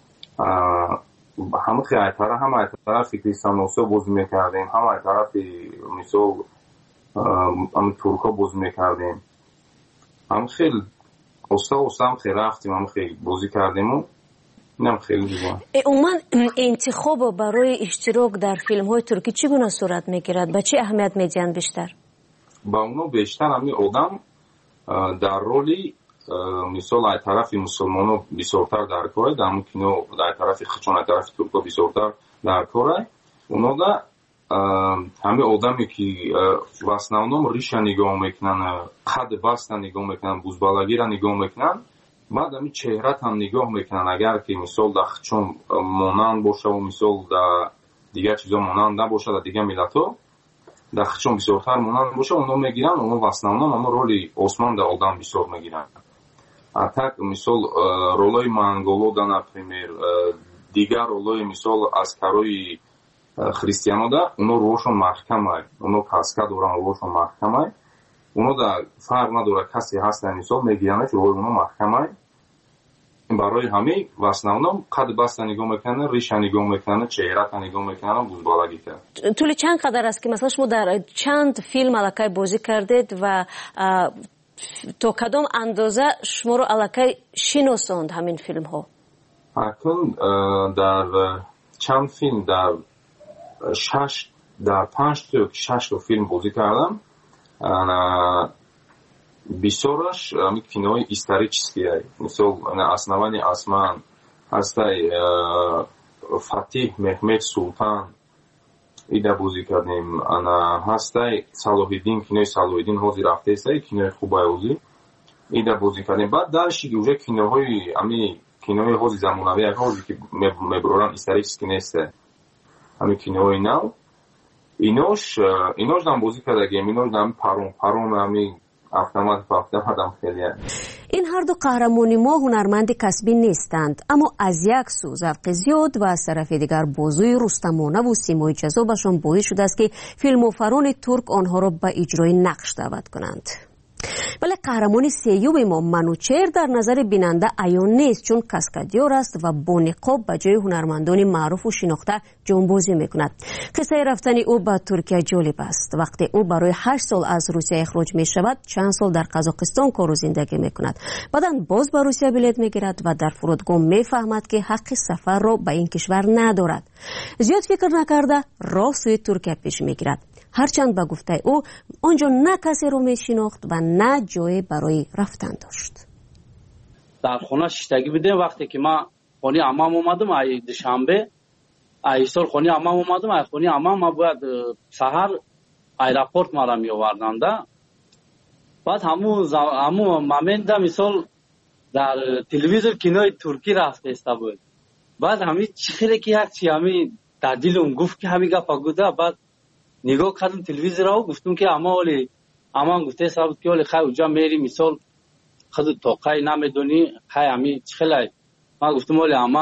همون خیلی طرف هم طرف کریستیان نوسا بازی میکردیم، هم طرف مثال همون ترکا بازی میکردیم. هم خیلی استا هم خیلی رفتیم، هم خیلی بازی کردیم و اینم خیلی دیگه. عموما انتخاب برای اشتراک در فیلم های ترکی چگونه صورت میگیرد؟ به چه اهمیت میدین بیشتر؟ با اونو بیشتر همین آدم در رولی مثال از طرف مسلمانو بسیارتر در کاره، در همون کینو در طرف خچان از طرف ترکا بسیارتر در کاره. اونا دا همه آدمی که в основном ریشه نگاه میکنن، قد بسته نگاه میکنن، بزبالگی را نگاه میکنن. بعد همین چهره هم نگاه میکنن. اگر که مثال در خچون مانند باشه و مثال در دیگه چیزا مانند نباشه، در دیگه ملت ها در خچون بسیارتر مانند باشه، اونا میگیرن. اونا в основном اما رولی عثمان در آدم بسیار میگیرن. так مثال رولای منگولو دا например دیگر رولای مثال اسکرای христиано да уно рӯшон маҳкамай, уно каска доран рӯшон маҳкамай, уно да фарқ надора касе ҳастан мисол мегиранд ки уно маҳкамай. барои ҳамин ва основном қад баста нигоҳ мекунанд, риша нигоҳ мекунанд, чеҳрата нигоҳ мекунанд, бузбалагӣ кард. طول چند قدر است که مثلا شما در چند فیلم الکی بازی کردید و تا کدام اندازه شما رو الکی شناساند همین فیلم ها؟ اکنون در چند فیلم در 5 تا 6 تا فیلم بازی کردم. بسیارش همین کینوی исторические. مثال основание осман هسтай فاتح محمد سلطان ایده بازی کردیم. هسтай صلاح‌الدین، کینوی صلاح‌الدین حاضر رفته است، کینوی خوبایوزی ایده بازی کردیم. بعد درش که اونجا کینوهای همین کینوی حاضر زمانوی حاضر که میبرن исторический نیست. همین کینوی نو اینوش هم بازی کردیم. اینوش هم پارون همین автомат خیلی این هر دو قهرمان ما هنرمند کسبی نیستند، اما از یک سو ذوق زیاد و از طرف دیگر بازوی رستمانه و سیمای جذابشان باعث شده است که فیلموفران ترک آنها را به اجرای نقش دعوت کنند. ولی قهرمان سیوم ما منوچهر در نظر بیننده عیان نیست، چون کاسکادیور است و با نقاب به جای هنرمندان معروف و شناخته جانبازی میکند. قصه رفتن او به ترکیه جالب است. وقتی او برای 8 سال از روسیه اخراج می شود، چند سال در قزاقستان کار و زندگی میکند. بعداً باز به روسیه بلیط میگیرد و در فرودگاه میفهمد که حق سفر را به این کشور ندارد. زیاد فکر نکرده راه سوی ترکیه پیش میگیرد. هرچند به گفته او آنجا نه کسی رو میشناخت و نه جای برای رفتن داشت. در خونه شیشتگی بودیم. وقتی که ما خونی عمام اومدم ای دوشنبه ای سال خونی عمام اومدم، ای خونی عمام ما باید سحر ایرپورت ما را می آوردند. بعد همون مومنت مثال در تلویزیون کینوی ترکی رفته است بود. بعد همین چخیره که یک چی همین در دلم گفت که همین گپ گفته. بعد نگاه کردم تلویزیون را و گفتم که اما گفته صاحب که ولی خیلی اونجا میری مثال خود توقعی نمیدونی خیلی همی چخیله. ما گفتم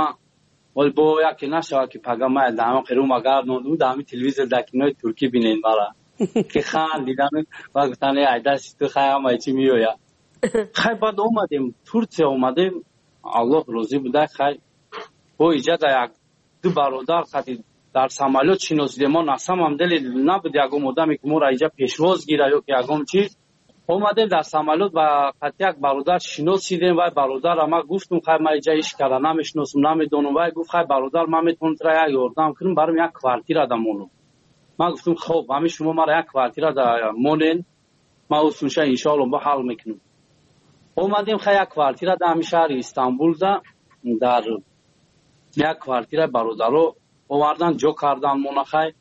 ولی با یکی نشوه که پگم ما دامه قیروم اگر نوندم دامی تلویزیون دکنای ترکی بینین برا که خان دیدن و گفتن ایده تو خیلی همه چی میویا. خیلی بعد اومدیم ترکیه اومدیم، الله روزی بوده. خیلی با ایجاد یک دو برادر خطی در سمالیات شناسیده ما نسم هم دلی نبود یکم مدامی که ما را اینجا پیشواز گیره یا که یکم چیز اومدیم در سمالیات و خطی یک برادر شناسیدیم و برادر ما گفتم خیلی ما اینجا ایش کرده نمیشناسم نمیدونم و گفت خیلی برادر ما میتونم ترا یک یاردم کنم برام یک کوارتیر ادامونو. ما گفتم خب همین شما ما را یک کوارتیر ادامونین ما اصلا ان شاء الله با حل میکنم. اومدیم خیلی یک کوارتیر ادام شهر استانبول در یک کوارتیر برادرو آوردن جو کردن منخای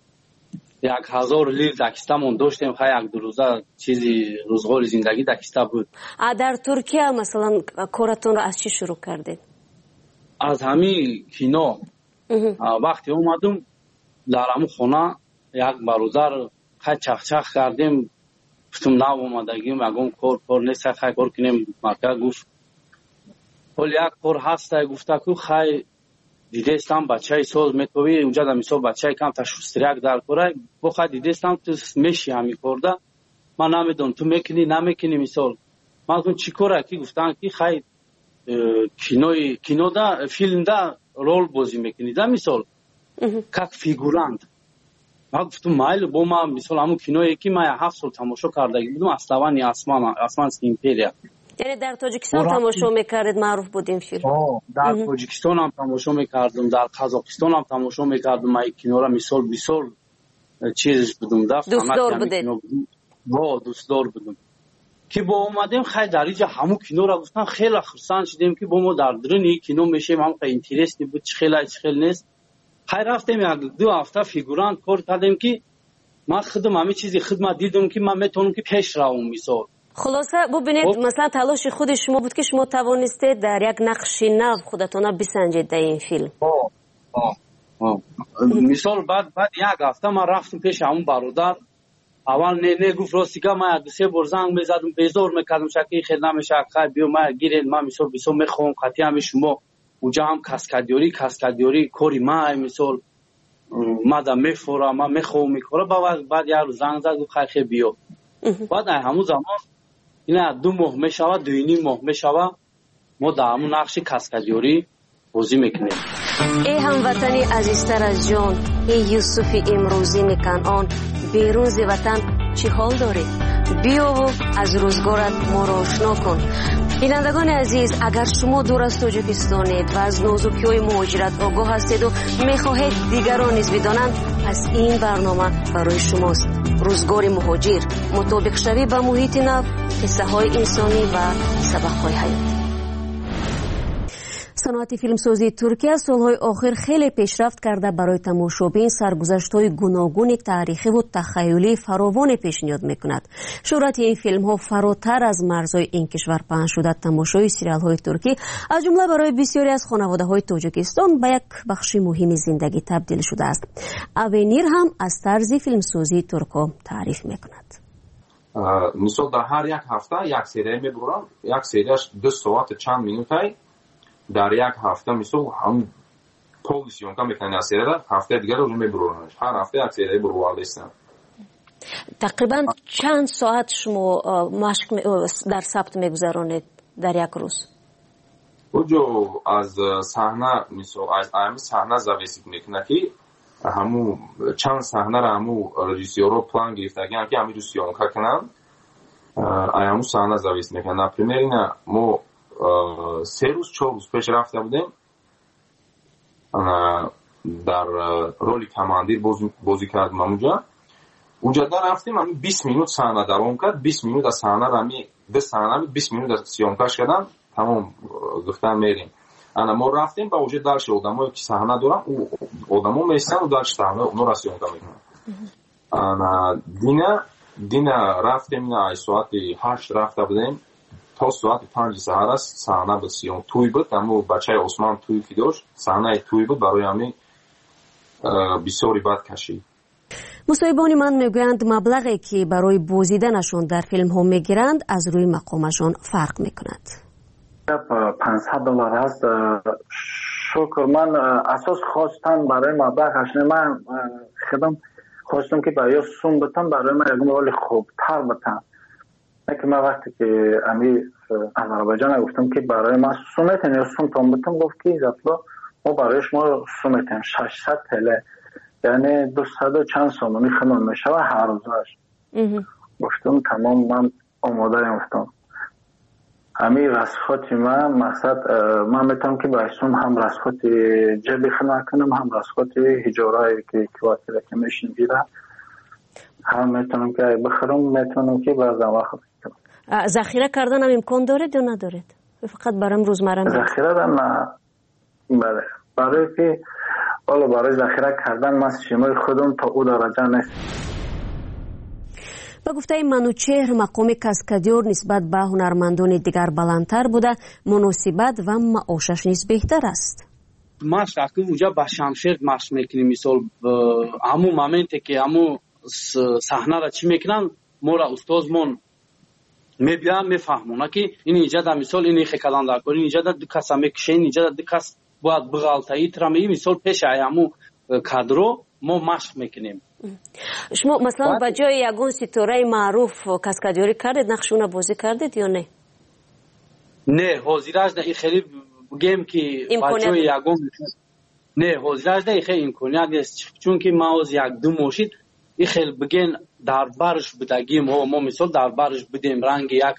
1000 لیر دکستمون داشتیم. خیلی یک دو روزه چیزی روزگار زندگی دکسته بود. در ترکیه مثلا کارتون را از چی شروع کردید؟ از همین کینو. وقتی اومدم در همون خونه یک برادر خیلی چخچخ کردیم. گفتم نه اومدگیم یکم کار نیست خیلی کار کنیم. مرکز گفت ولی یک کار هست گفته که خیلی دیده استم بچه سوز میتوی اونجا در مثال بچه کم تشخیص در کاره بخواه دیده استم تو میشی همی کرده من نمیدون تو میکنی نمیکنی مثال من گفتم چی کاره که گفتن که خیلی کینو دا فیلم دا رول بازی میکنی دا مثال که فیگورند. من گفتم مایل با ما مثال همون کینوی که من 7 سال تماشا کرده بودم استوانی آسمان ایمپریا. یعنی در تاجیکستان تماشا میکردید معروف بود این فیلم؟ در تاجیکستان هم تماشا میکردم، در قزاقستان هم تماشا میکردم. من کینو را مثال بسیار چیزش بودم در دوستدار بودید؟ دوستدار بودم که با اومدیم خیلی در اینجا همون کینو را گفتن خیلی خرسان شدیم که با ما در درون کینو میشیم. هم خیلی اینترستی بود خیلی نیست. خیلی رفتیم یک 2 هفته فیگورانت کار کردیم که من خودم همه چیزی خدمت دیدم که من میتونم که پیش روم مثال. خلاصه ببینید مثلا تلاش خود شما بود که شما توانستید در یک نقش نو خودتون بسنجید در این فیلم. مثال بعد یک هفته من رفتم پیش همون برادر. اول نه گفت راستی که من 2-3 بار زنگ میزدم بیزار میکردم شکی خیلی نمیشه خیلی بیو من گیرید من مثال بسیار میخوام خطی همه شما اونجا هم کاسکادیوری کوری من مثال مادا میفورم من میخوام میخوره. بعد یه روز زنگ زد گفت خیلی بیو. بعد همون زمان اینا 2 ماه میشوه 2.5 ماه میشوه ما در همون نقش کاسکادیوری بازی میکنیم. ای هموطنی عزیزتر از جان، ای یوسف امروزی کنعان، بیرون ز وطن چی حال داری؟ بیا و از روزگارت ما را آشنا کن. بینندگان عزیز، اگر شما دور از تاجیکستانید و از نازکی‌های مهاجرت آگاه هستید و میخواهید دیگران نیز بدانند، پس این برنامه برای شماست. روزگار مهاجر، مطابق شوی با محیط نو، قصه های انسانی و سبق های حیات. صنعت فیلمسازی ترکیه سالهای آخر خیلی پیشرفت کرده. برای تماشابین سرگذشت‌های گوناگون تاریخی و تخیلی فراوان پیشنهاد می‌کند. شهرت این فیلم‌ها فراتر از مرزهای این کشور پهن شده. تماشای سریال‌های ترکی از جمله برای بسیاری از خانواده‌های تاجیکستان به یک بخش مهم زندگی تبدیل شده است. اونیر هم از طرز فیلمسازی ترک‌ها تعریف می‌کند. мисол дар ҳар як ҳафта як серия мебурам, як серияш 2 соат чанд минутай дар як ҳафта мисол ҳам поли сёнка мекунам аз серияда ҳафтаи дигар уже мебурамаш. ҳар ҳафта як серия бурвардестам. тақрибан чанд соат шумо машқ дар сабт мегузаронед дар як рӯз? оҷо аз саҳна мисол аз ами саҳна зависит мекунад ки ҳаму чанд саҳнаро ҳаму режиссёро план гирифтагиам ки ҳамиро сёнка кунам. ҳаму саҳна зависит мекунад. например ина мо 3 рӯз 4 рӯз пеш рафта будем дар роли командир бозӣ кардем. уҷада рафтем 20 минут саҳна давом кард. 20 минут аз саҳнаро 2 саҳна 20 минут аз сёнкаш кардам. тамом гуфтам мерем. мо рафтем ба уже дальше одамое ки саҳна дорам одамо местан у дальше саҳна онро сёнка мекунам. дина рафтем ай соати 8 рафта будем то соати 5 саҳар аст саҳна буд сиён туй буд. аммо бачаи осмон туй ки дошт саҳнаи туй буд барои ҳамин бисёри бад кашид. мусоҳибони ман мегӯянд маблағе ки барои бозиданашон дар филмҳо мегиранд аз рӯи мақомашон фарқ мекунад. $500 аст. шукр ман асос хостам барои маблағаш не ман худам хостам ки ба ё сум бутам барои ман ягон роли хубтар бутам. که من وقتی که امی آذربایجان گفتم که برای ما سومتن یا سوم تام بتم گفت که زاتلا ما برای شما سومتن 600 تله یعنی 200 چند سومونی خنون میشه و هر روزش. گفتم تمام من آماده گفتم. امی رسخاتی من مقصد من میتونم که برای سوم هم رسخاتی جبی خنا کنم هم رسخاتی هجارایی که کواتیره که میشن بیره هم میتونم که بخرم میتونم که بعضا وقت ذخیره کردن هم امکان دارد یا ندارد؟ فقط برام روزمره ذخیره نه. بله برای که حالا برای ذخیره کردن من شیمای خودم تا او درجه نیست. با گفته منوچهر مقام کاسکادیور نسبت به هنرمندان دیگر بلندتر بوده، مناسبت و معاشش نیز بهتر است. ما شاکی وجا با شمشیر مشق میکنیم. مثال همون مومنتی که همون صحنه را چی میکنن ما را استادمون میبیان میفهمونه که این ایجاد مثال این خکلان در کنی ایجاد دو کس میکشین ایجاد دو کس باید بغالتایی ترمی مثال پیش همون کادرو ما مشق میکنیم. شما مثلا با جای یگون ستاره معروف کاسکادیوری کردید نقشونه بازی کردید یا نه؟ نه حاضرش نه. این خیلی بگیم که با جای یگون نه حاضرش نه خیلی امکانیت نیست چون که ما از یک دو ماشید این خیلی بگین در برش بدگیم ما مثال در برش بدیم رنگ یک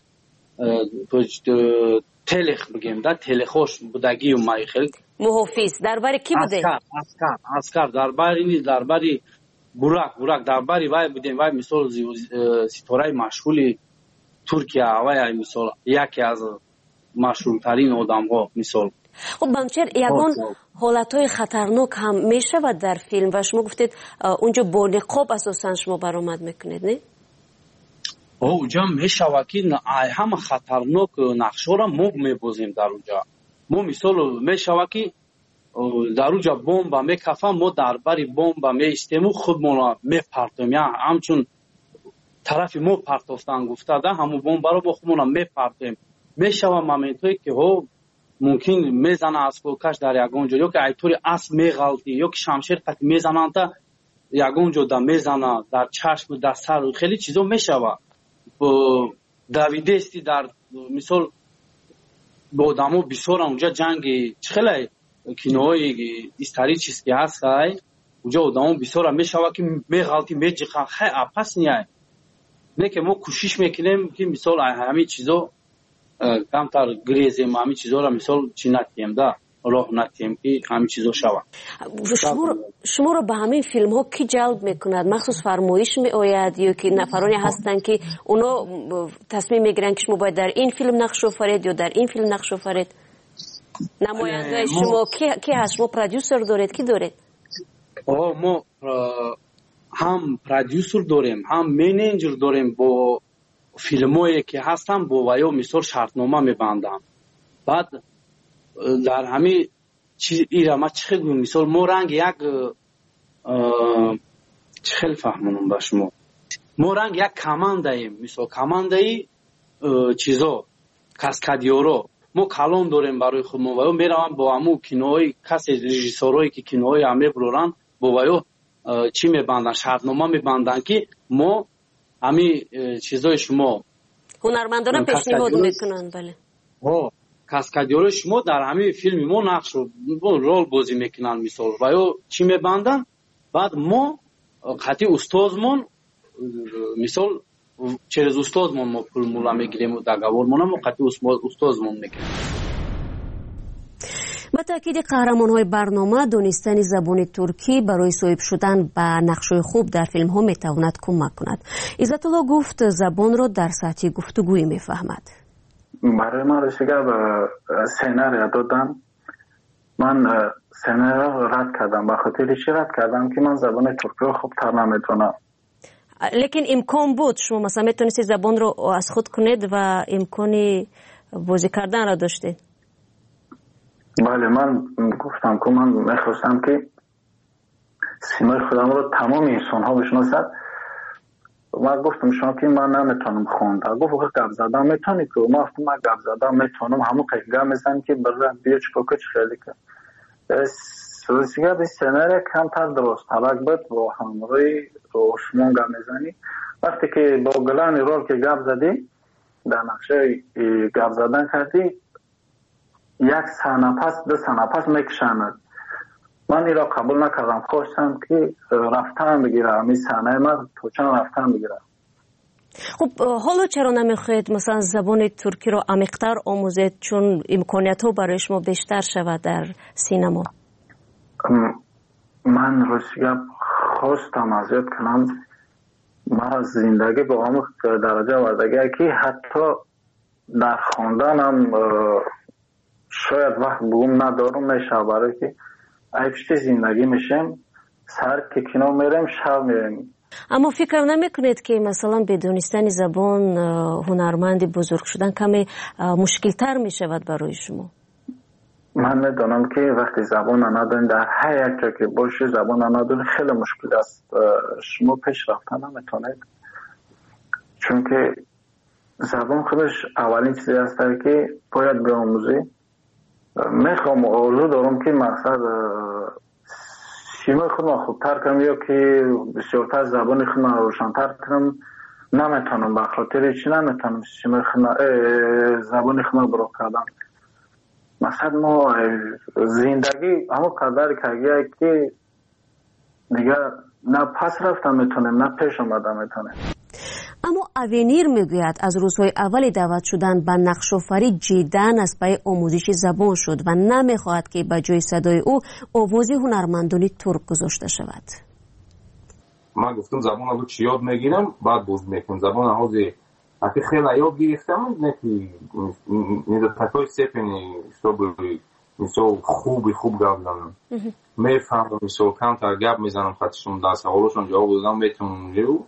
تلخ بگیم در تلخوش بدگیم ما خیلی محافظ در باری کی بوده؟ اسکر در باری براک در باری وای بدیم وای مثال ستاره مشغولی ترکیه وای مثال یکی از مشهورترین آدم ها مثال. خب بمچر یگون حالتهای خطرناک هم میشود در فیلم و شما گفتید اونجا با نقاب اساسا شما برآمد میکنید نه؟ اونجا میشود که همه خطرناک نقشه را ما میبازیم در اونجا. ما مثال میشود که در اونجا بمب میکفم ما در بری بمب میستیم و خودمون را میپرتیم یا همچون طرف ما پرتافتن گفته ده همون بمب را با خودمون را میپرتیم. میشود مومنتایی که ممکن میزنه از کوکش در یگون جا یا که ایطوری اسب میغلطی یا که شمشیر تک میزنن تا یگون جا در میزنه در چشم در سر خیلی چیزا میشود. دویدستی در مثال با آدمو بسیار اونجا جنگی خیلی کینوهای استاری چیز که هست اونجا آدمو بسیار میشود که میغلطی میجیخن خیلی اپس نیه نه که ما کوشش میکنیم که مثال همین چیزا کمتر گریزیم همین چیزا را مثال چی نتیم ده راه نتیم که همین چیزا شود. شما را به همین فیلم ها کی جلب میکند؟ مخصوص فرمایش می آید یا که نفرانی هستند که اونا تصمیم میگیرن که شما باید در این فیلم نقش آفرید یا در این فیلم نقش آفرید؟ نماینده شما کی هست؟ شما پرودیوسر دارید کی دارید؟ ما هم پرودیوسر داریم هم منیجر داریم با فیلمایی که هستن با ویا مثال شرطنامه میبندم. بعد در همین چیز ایرا ما چه خیلی مثال ما رنگ یک چه خیلی فهمونم با شما ما رنگ یک کمانداییم، مثلا کماندایی چیزا کاسکادیورو ما کالون داریم برای خودمون و میروم با همون کینوی کسی رژیسورایی که کینوی همه برورن با وایو چی میبندن، شرطنامه میبندن که ما همین چیزای شما هنرمندان پیشنهاد میکنن. بله کاسکادیور شما در همین فیلم ما نقش رول بازی میکنن مثال و یا چی میبندن. بعد ما خطی استادمون مثال через استادمون ما پول مولا میگیریم و دگاورمون ما خطی استادمون میکنیم. با تاکید قهرمان‌های برنامه دانستن زبان ترکی برای صاحب شدن به نقش‌های خوب در فیلم‌ها میتواند کمک کند. عزت الله گفت زبان را در سطح گفتگویی میفهمد. برای من رسیده به سیناریا دادن. من سیناریا رد کردم. به خاطر چی رد کردم که من زبان ترکی رو خوب تر نمیتونم. لیکن امکان بود شما مثلا میتونستید زبان رو از خود کنید و امکانی بازی کردن را داشتید؟ بله من گفتم که من میخواستم که سیمای خودم رو تمام انسان ها بشناسد. من گفتم شما که من نمیتونم خوندم. گفت گپ زدن میتونی که ما گفتم من گپ زدن میتونم همون قیقه میزنم که برای بیا چکوکچ خیلی که سوزیگه به سیناریا کمتر درست تلک بود و همروی رو شما گپ میزنی. وقتی که با گلانی رول که گپ زدی در نقشه گپ زدن کردی یک سنه پس دو سنه پس میکشند. من این را قبول نکردم. خواستم که رفتن بگیرم این سنه من تو چند رفتن بگیرم. خب حالا چرا نمیخواید مثلا زبان ترکی رو عمیق‌تر آموزید چون امکانیت ها برای شما بیشتر شود در سینما؟ من روسیه خواستم ازیاد کنم. من زندگی با همون درجه وردگی که حتی در خواندنم شاید وقت بگم ندارم میشه برای که ایفشت زندگی میشیم سر که کنار میریم شب میریم. اما فکر نمیکنید که مثلا به دانستن زبان هنرمند بزرگ شدن کمی مشکل تر میشود برای شما؟ من میدونم که وقتی زبان ندارین در هر یک جا که باشه زبان ندارین خیلی مشکل است. شما پیش رفتن نمیتونید چون که زبان خودش اولین چیزی است که باید بیاموزی. میخوام آرزو دارم که مقصد سیمای خودم خوبتر کنم یا که بسیارتر زبان خودم روشنتر کنم. نمیتونم به خاطر چی نمیتونم سیمای زبان خودم برو کردم. مثلا ما زندگی همون قدر کردیم که دیگه نه پس رفتم میتونیم نه پیش آمدم میتونیم. اما اونیر میگوید از روزهای اول دعوت شدن به نقش‌آفری جداً از پای آموزش زبان شد و نمیخواهد که به جای صدای او آوازی هنرمندان ترک گذاشته شود. من گفتم زبان رو چی یاد میگیرم بعد باز میکنم زبان حوزه اگه خیلی یاد گرفتم نکی نیده تکای سپینی مثل خوب گاب دارم میفهمم مثل کمتر گاب میزنم خطشون در سوالشون جواب دادم بهتون جو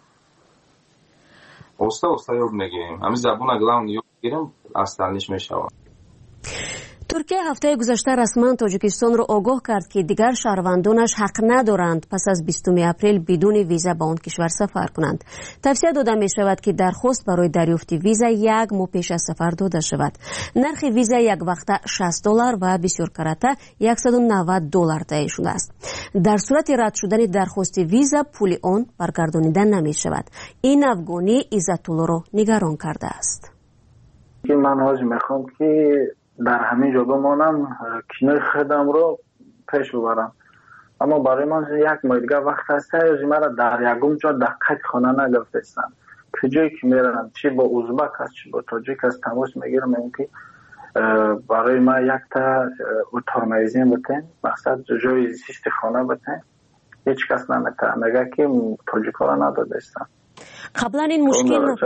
اوستا یاد میگیریم. همین زبان اگه اون یاد گیرم اصلنیش میشوم. ترکیه هفته گذشته رسما تاجیکستان را آگاه کرد که دیگر شهروندانش حق ندارند پس از 20 اپریل بدون ویزا به آن کشور سفر کنند. توصیه داده می شود که درخواست برای دریافت ویزا یک ماه پیش از سفر داده شود. نرخ ویزا یک وقته $60 و بسیار کرده $190 تعیین شده است. در صورت رد شدن درخواست ویزا پول آن برگردانیده نمی شود. این افغانی عزت الله را نگران کرده است. من حاج میخوام که در همین جا بمانم کنار خودم رو پیش ببرم. اما برای من یک ماه دیگه وقت هست از مرا در یکم جا دقیق خانه نگرفتم که جایی که میرم چی با ازبک هست چی با تاجیک هست تماس میگیرم اینکه برای ما یک تا اتاق میزین بتین مقصد جای زیست خانه بتین هیچ کس نمیتونه میگه که تاجیک ها را نداده استم. قبلا این مشکل نبود؟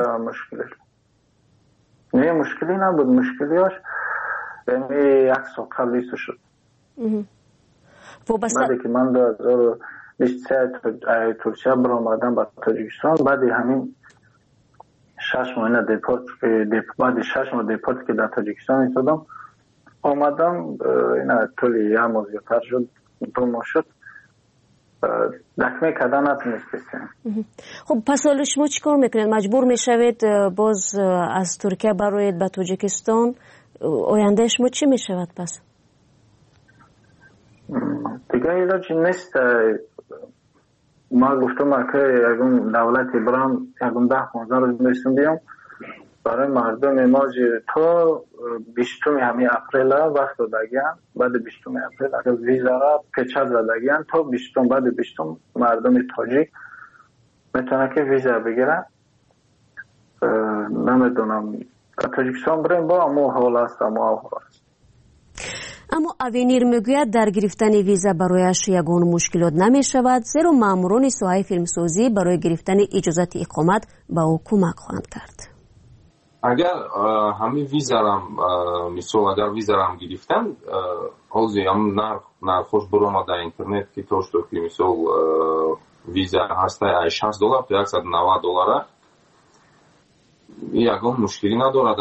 نه مشکلی نبود. مشکلیاش یعنی یک سال قبل ایسو شد. بعدی که من 2023 ترکیه برآمدم به تاجیکستان بعد همین 6 ماه بعد 6 ماه دیپورت که در تاجیکستان ایستادم آمدم این طولی یک ماه زیادتر شد 2 ماه شد دکمه کردن نتونست بسیم. خب پس حالا شما چی کار میکنید؟ مجبور میشوید باز از ترکیه بروید به تاجیکستان؟ آینده شما چی میشود پس؟ دیگه ایلاجی نیست. ما گفتم که یکم دولتی برام یکم 10-15 روز میشتم بیام برای مردم ما تا 20 همین اپریل وقت دادگیان. بعد 20 اپریل اگر ویزا را پیچه زدگیان تا 20 بعد 20 مردم تاجیک میتونه که ویزا بگیرن. نمیدونم تاجیکستان بریم با اما حال است اما اوینیر میگوید در گرفتن ویزا برایش یگان مشکلات نمی شود، زیرا ماموران ساحه فیلمسازی برای گرفتن اجازت اقامت به او کمک خواهند کرد. اگر همین ویزا رام مثلا اگر ویزا رام گرفتن حاضی هم نرخش برام در اینترنت که توش تو که مثلا ویزا هسته $60 تا $190 یگان مشکلی ندارد.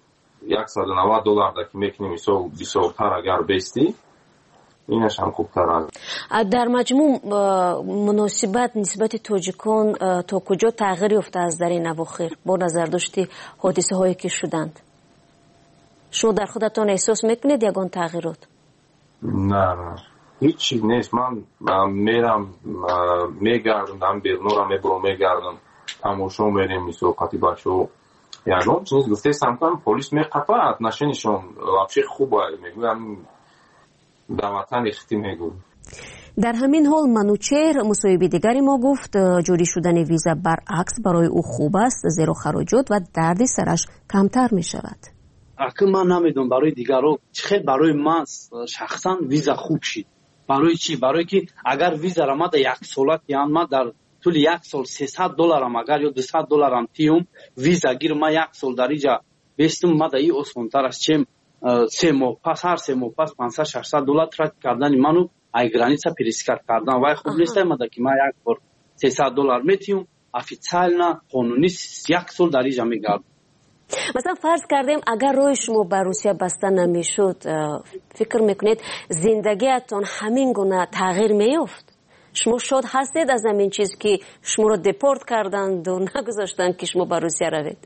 $190 که میکنیم مثلا بسیارتر اگر بیستی اینش هم خوبتر است. در مجموع مناسبت نسبت تاجیکان تا کجا تغییر یافته است در این اواخر با نظر داشتی حادثه هایی که شدند؟ شما در خودتان احساس میکنید یگان تغییرات؟ نه هیچ چیز نیست. من میرم میگردم بیرون میبرم میگردم تماشا میریم مثلا قطعی بچه یگان چیز گفته سمتن پلیس میقفت نشینشون واقعی خوبه میگویم در وطن اختی میگو. در همین حال منوچهر مصاحبه دیگری ما گفت جاری شدن ویزا برعکس برای او خوب است، زیرا خراجات و درد سرش کمتر می شود. اکنون من نمیدونم برای دیگران چه برای من شخصا ویزا خوب شد. برای چی؟ برای که اگر ویزا را ما در یک سالت یعنی ما در طول یک سال $300 هم اگر یا $200 هم تیم ویزا گیر ما یک سال در اینجا بیستم ما در این آسانتر است چیم 3 ماه پس هر 3 ماه پس $500-600 ترک کردن منو ای گرانیسا پریسکار کردن وای خوب نیست مده که ما یک بار $300 میتیم افیциально قانونی یک سال در اینجا میگردم. مثلا فرض کردیم اگر روی شما به روسیه بسته نمیشد فکر میکنید زندگیتون همین گونه تغییر میافت؟ شما شاد هستید از همین چیز که شما رو دپورت کردند و نگذاشتن که شما به روسیه روید؟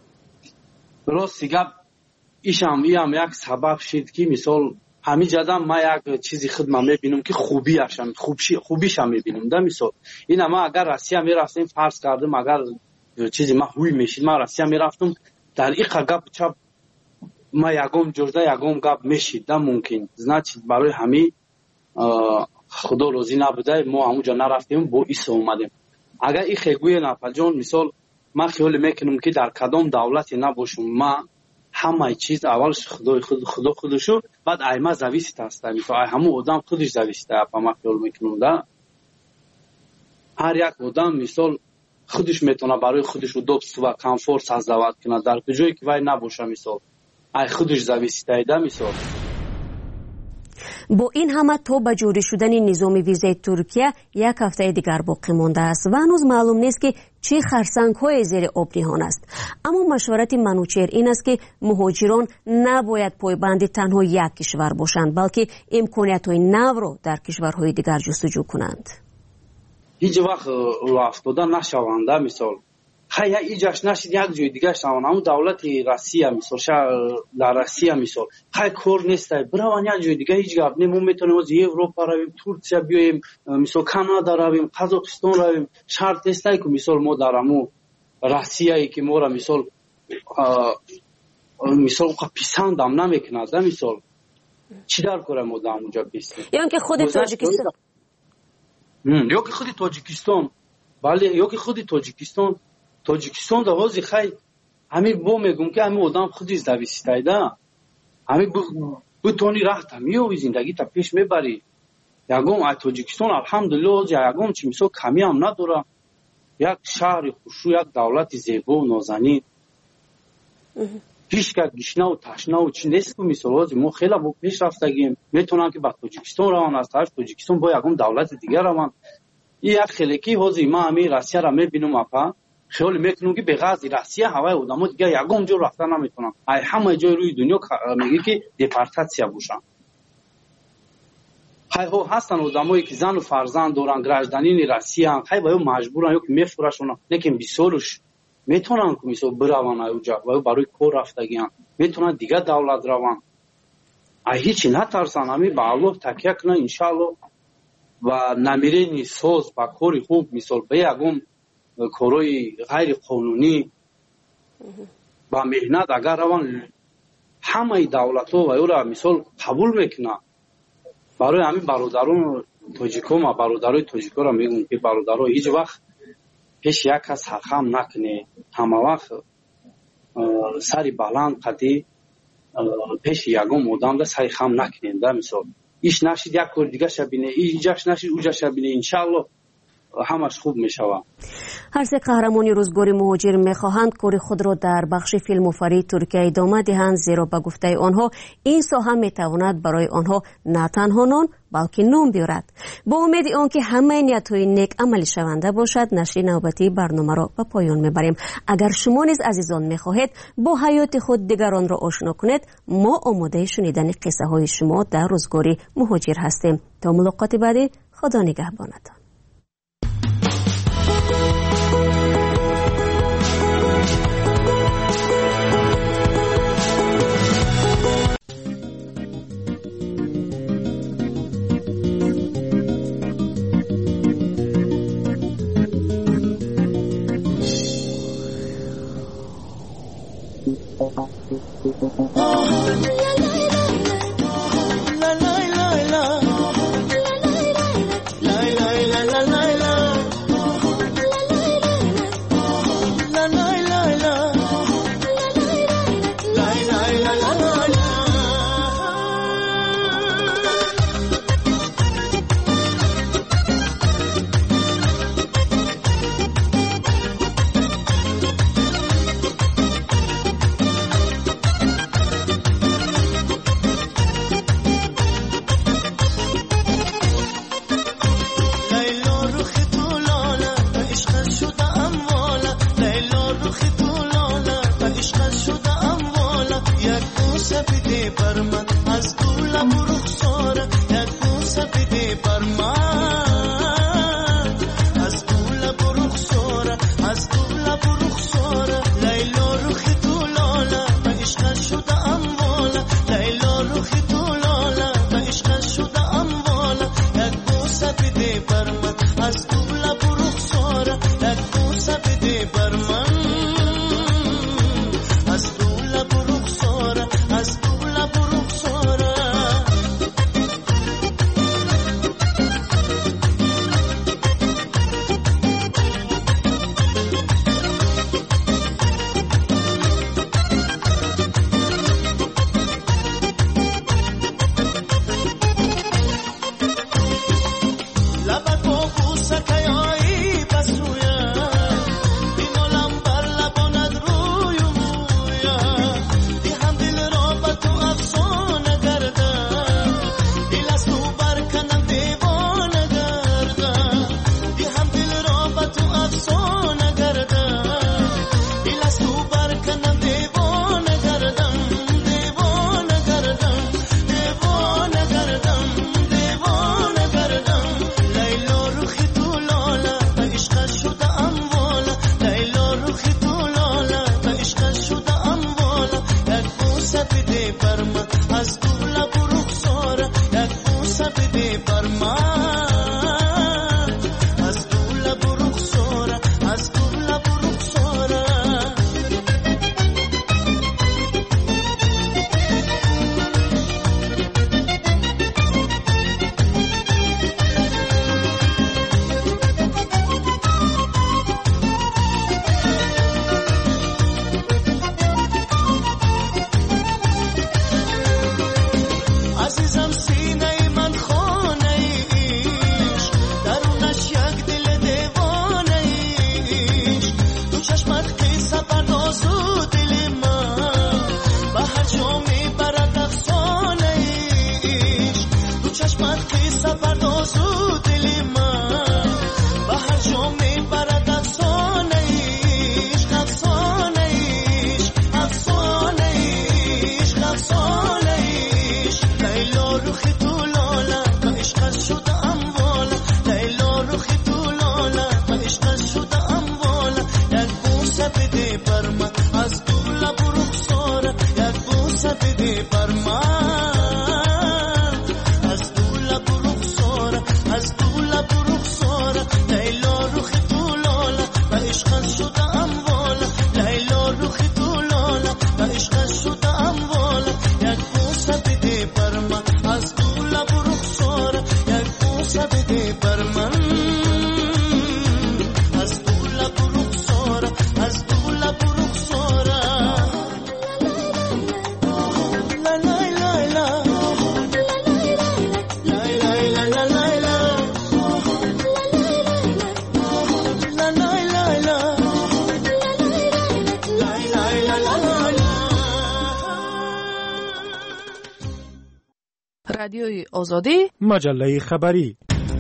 راستی گپ ایشم یک سبب شد که مثال همین جدم ما یک چیزی خدمت میبینم که خوبیش هم میبینم. در مثال این ما اگر روسیه میرفتیم فرض کردم اگر چیزی ما هوی میشید ما روسیه میرفتم در این گپ چپ ما یگم جرده یگم گپ میشید ده ممکن значит برای همین خدا روزی نبوده ما همونجا نرفتیم با ایسا اومدیم. اگر این خیگوی نپجان مثال من خیال میکنم که در کدام دولتی نباشم ما همه چیز اولش خدا خودشو بعد ایما زویست هست میفه همون آدم خودش زویسته اپا ما خیال میکنم ده هر یک آدم مثال خودش میتونه برای خودش رو دوست و کامفورت سازد کنه در کجایی که وای نباشه مثال ای خودش زویسته ده مثال. با این همه تا به جاری شدن نظام ویزای ترکیه یک هفته دیگر باقی مانده است و هنوز معلوم نیست که چه خرسنگ‌های زیر آب نهان است. اما مشورت منوچهر این است که مهاجران نباید پایبند تنها یک کشور باشند بلکه امکانیت‌های نو را در کشورهای دیگر جستجو کنند. هیچ وقت رو افتاده نشوند مثال خیلی ایجاش نشید یک جای دیگه شوند همون دولت روسیه مثال در روسیه مثال خیلی کار نیست برای یک جای دیگه هیچ گپ نمون میتونیم از اروپا رویم ترکیه بیایم مثال کانادا رویم قزاقستان رویم شرط نیست که مثال ما در همون روسیه که ما را مثال پیسند هم نمیکند مثال چی در کاره ما در اونجا بیستیم یا که خود تاجیکستان یا که خود تاجیکستان بله یا که خود تاجیکستان در حوزی خیلی همین با میگم که همین آدم خودی زویسته ده همین بتونی راه میوی زندگی تا پیش میبری. یکم تاجیکستان الحمدلله یکم چی مثلا کمی هم نداره یک شهر خوشو یک دولت زیبا و نازنین هیچ که گشنه و تشنه و چی نیست که مثلا ما خیلی با پیش رفتگیم میتونم که با تاجیکستان روان از طرف تاجیکستان با یکم دولت دیگر روان این یک خیلی حوزی ما همین روسیه را میبینم اپا خیال میکنم که به غاز روسیه هوای آدمو دیگه یگم جو رفتن نمیتونن همه جای روی دنیا میگه که دپارتاسیا باشن хайҳо ҳастан одамое ки зану фарзанд доранд, гражданини Россиян, хай ваё маҷбуран ё ки мефурашонанд, лекин бисёруш метавонанд ки мисол бираванд аёҷа ваё барои кор рафтагиян, метавонанд дигар давлат раванд. ҳичи натарсан, ҳамин ба Аллоҳ такя кунанд иншааллоҳ ва намерени соз ба кори хуб, мисол ба ягон корои ғайриқонунӣ ба меҳнат агар раванд, ҳамаи давлатҳо ва ёра мисол қабул мекунанд. барои ҳамин бародарон тоҷикон ва бародарои тоҷиконро мегӯям ки бародаро ҳеҷ вақт пеши як кас сархам накунед, ҳама вақт сари баланд қадӣ пеши ягон одамда сари хам накунед. Мисол иш нашид як кори дига шабине, иҷаш нашид уҷа шабине, иншааллоҳ ҳамаш хуб мешавад. ҳар се қаҳрамони рӯзгори муҳоҷир мехоҳанд кори худро дар бахши филмофарии Туркия идома диҳанд, зеро ба гуфтаи онҳо ин соҳа метавонад барои онҳо на танҳо нон балки ном биёрад. бо умеди он ки ҳамаи ниятҳои нек амалӣ шаванда бошад, нашри навбатии барномаро ба поён мебарем. агар шумо низ азизон мехоҳед бо ҳаёти худ дигаронро ошно кунед, мо омодаи шунидани қиссаҳои шумо дар рӯзгори муҳоҷир ҳастем. то мулоқоти баъдӣ, худо нигаҳбонатон. بر من از تو لب و رخسار یک بوسه بده بر من از تو لب و رخسار از تو لب و رخسار لا لا لا لا رادیوی آزادی مجله خبری.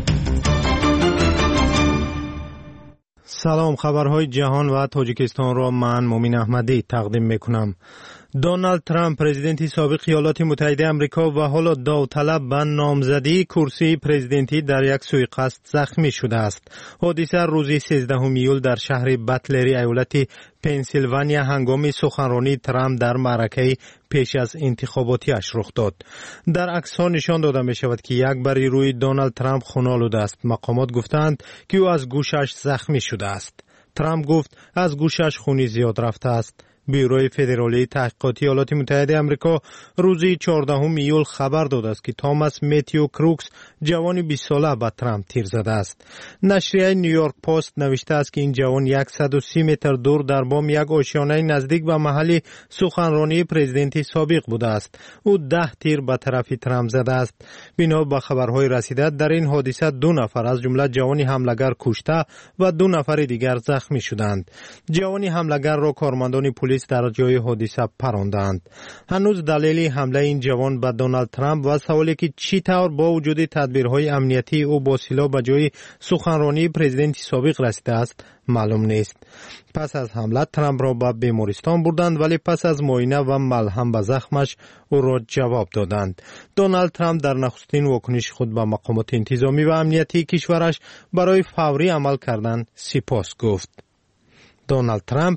سلام، خبرهای جهان و تاجیکستان را من مومین احمدی تقدیم میکنم. دونالد ترامپ پرزیدنتی سابق ایالات متحده آمریکا و حالا داوطلب به نامزدی کرسی پرزیدنتی در یک سوءقصد زخمی شده است. حادثه روز 13 ایول در شهر باتلری ایالت پنسیلوانیا هنگام سخنرانی ترامپ در معرکه پیش از انتخاباتیش رخ داد. در عکس‌ها نشان داده می شود که یک باری روی دونالد ترامپ خون آلوده است. مقامات گفتند که او از گوشش زخمی شده است. ترامپ گفت از گوشش خونی زیاد رفته است. بیروی فدرالی تحقیقاتی ایالات متحده آمریکا روز 14 ایول خبر داده است که توماس متیو کروکس جوان 20 ساله به ترامپ تیر زده است. نشریه نیویورک پست نوشته است که این جوان 130 متر دور در بام یک آشیانه نزدیک به محل سخنرانی پرزیدنتی سابق بوده است. او 10 تیر به طرف ترامپ زده است. بنا به خبرهای رسیده در این حادثه 2 نفر از جمله جوانی حمله‌گر کشته و 2 نفر دیگر زخمی شدند. جوانی حمله‌گر را کارمندان پلیس در جای حادثه پراندند. هنوز دلیل حمله این جوان به دونالد ترامپ و سوالی که چی طور با وجود تدبیرهای امنیتی او با سلاح به جای سخنرانی پرزیدنتی سابق رسیده است معلوم نیست. پس از حمله ترامپ را به بیمارستان بردند، ولی پس از معاینه و ملهم به زخمش او را جواب دادند. دونالد ترامپ در نخستین واکنش خود به مقامات انتظامی و امنیتی کشورش برای فوری عمل کردن سپاس گفت. دونالد ترامپ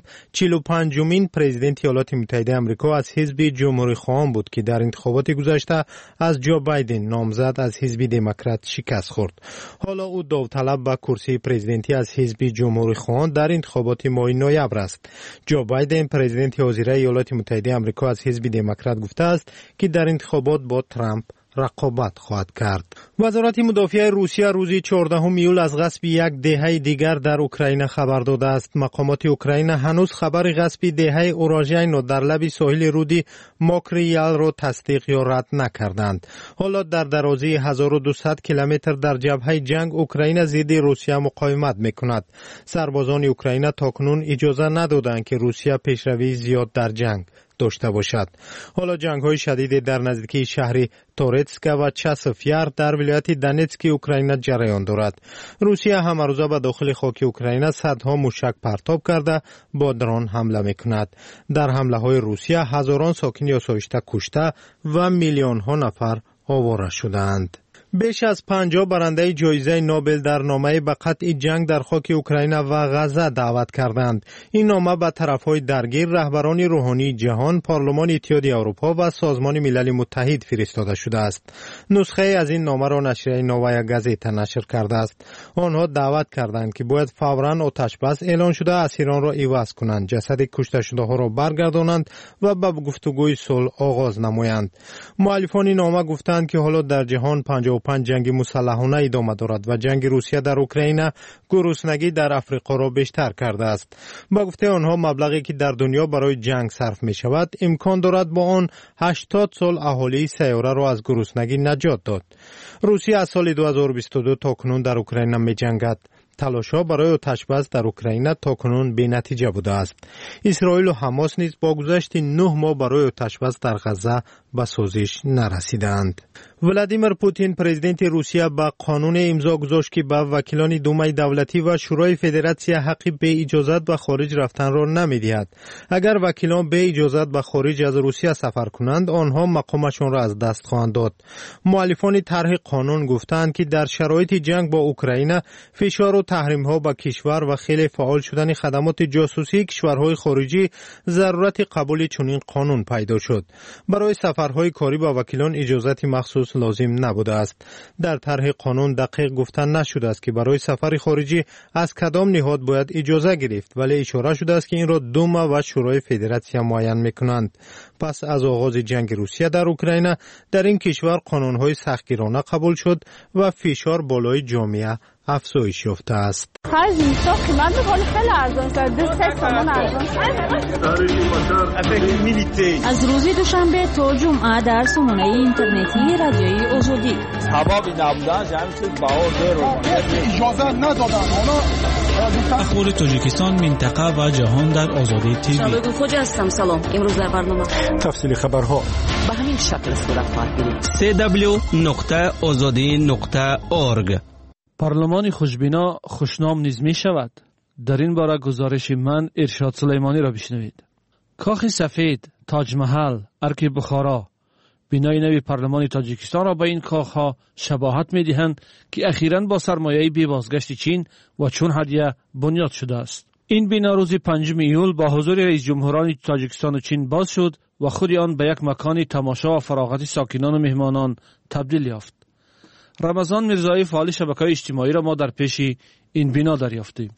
45مین پرزیدنت ایالات متحده آمریکا از حزب جمهوری خواهان بود که در انتخابات گذشته از جو بایدن نامزد از حزب دموکرات شکست خورد. حالا او داوطلب به کرسی پرزیدنتی از حزب جمهوری خواهان در انتخابات ماه نوامبر است. جو بایدن پرزیدنت حاضر ایالات متحده آمریکا از حزب دموکرات گفته است که در انتخابات با ترامپ رقابت خواهد کرد. وزارت مدافع روسیه روز 14 ایول از غصب یک دهه دیگر در اوکراین خبر داده است. مقامات اوکراین هنوز خبر غصب دهه اوراژین در لب ساحل رود ماکریال را تصدیق یا رد نکردند. حالا در درازی 1200 کیلومتر در جبهه جنگ اوکراین ضد روسیه مقاومت میکند. سربازان اوکراین تاکنون اجازه ندادند که روسیه پیشروی زیاد در جنگ داشته باشد. حالا جنگ‌های شدید در نزدیکی شهر تورتسک و چاسف یار در ولایت دونتسک اوکراین جریان دارد. روسیه همه روزه به داخل خاک اوکراین صدها موشک پرتاب کرده با درون حمله میکند. در حمله‌های روسیه هزاران ساکن آسایشته کشته و میلیون‌ها نفر آواره شدند. بیش از 50 برنده جایزه نوبل در نامه به قطع جنگ در خاک اوکراین و غزه دعوت کردند. این نامه به طرفهای درگیر رهبران روحانی جهان، پارلمان اتحادیه اروپا و سازمان ملل متحد فرستاده شده است. نسخه از این نامه را نشریه نووایا گازتا نشر کرده است. آنها دعوت کردند که باید فوراً آتش بس اعلان شده اسیران را عوض کنند، جسد کشته شده ها را برگردانند و به گفتگوی صلح آغاز نمایند. مؤلفان نامه گفتند که حالا در جهان 55 جنگ مسلحانه ادامه دارد و جنگ روسیه در اوکراین گرسنگی در افریقا را بیشتر کرده است. با گفته آنها مبلغی که در دنیا برای جنگ صرف می شود امکان دارد با آن 80 سال اهالی سیاره را از گرسنگی نجات داد. روسیه از سال 2022 تا کنون در اوکراین می جنگد. تلاش‌ها برای آتش‌بس در اوکراین تاکنون بی‌نتیجه بوده است. اسرائیل و حماس نیز با گذشت 9 ماه برای آتش‌بس در غزه به سازش نرسیدند. ولادیمیر پوتین پرزیدنت روسیه با قانون امضا گذاشت که به وکیلان دومای دولتی و شورای فدراسیون حق به اجازت به خارج رفتن را نمی‌دهد. اگر وکیلان به اجازت به خارج از روسیه سفر کنند، آنها مقامشان را از دست خواهند داد. مؤلفان طرح قانون گفتند که در شرایط جنگ با اوکراین فشار و تحریم‌ها به کشور و خیلی فعال شدن خدمات جاسوسی کشورهای خارجی ضرورت قبول چنین قانون پیدا شد. برای سفرهای کاری با وکیلان اجازت مخصوص مخصوص لازم نبوده است. در طرح قانون دقیق گفتن نشده است که برای سفر خارجی از کدام نهاد باید اجازه گرفت، ولی اشاره شده است که این را دوما و شورای فدراسیون معین میکنند. پس از آغاز جنگ روسیه در اوکراین در این کشور قانونهای سختگیرانه قبول شد و فشار بالای جامعه افزایش یافته است. از روز دوشنبه تا جمعه در سامانه اینترنتی رادیوی آزادی اخبار تاجیکستان، منطقه و جهان در آزادی تیوی. شبکه خوجا هستم. سلام. امروز در برنامه تفصیل خبرها به همین شکل صورت خواهد گرفت. www.azadi.org. پارلمان خوشبینا خوشنام نیز می شود. در این باره گزارش من ارشاد سلیمانی را بشنوید. کاخ سفید، تاج محل، ارک بخارا، بینای نوی پارلمان تاجیکستان را به این کاخها شباهت می دهند که اخیراً با سرمایه بی بازگشت چین و چون هدیه بنیاد شده است. این بنا روز 5 ایول با حضور رئیس جمهوران تاجیکستان و چین باز شد و خود آن به یک مکان تماشا و فراغت ساکنان و مهمانان تبدیل یافت. رمضان میرزایی فعال شبکه‌های اجتماعی را ما در پیش این بنا دریافتیم.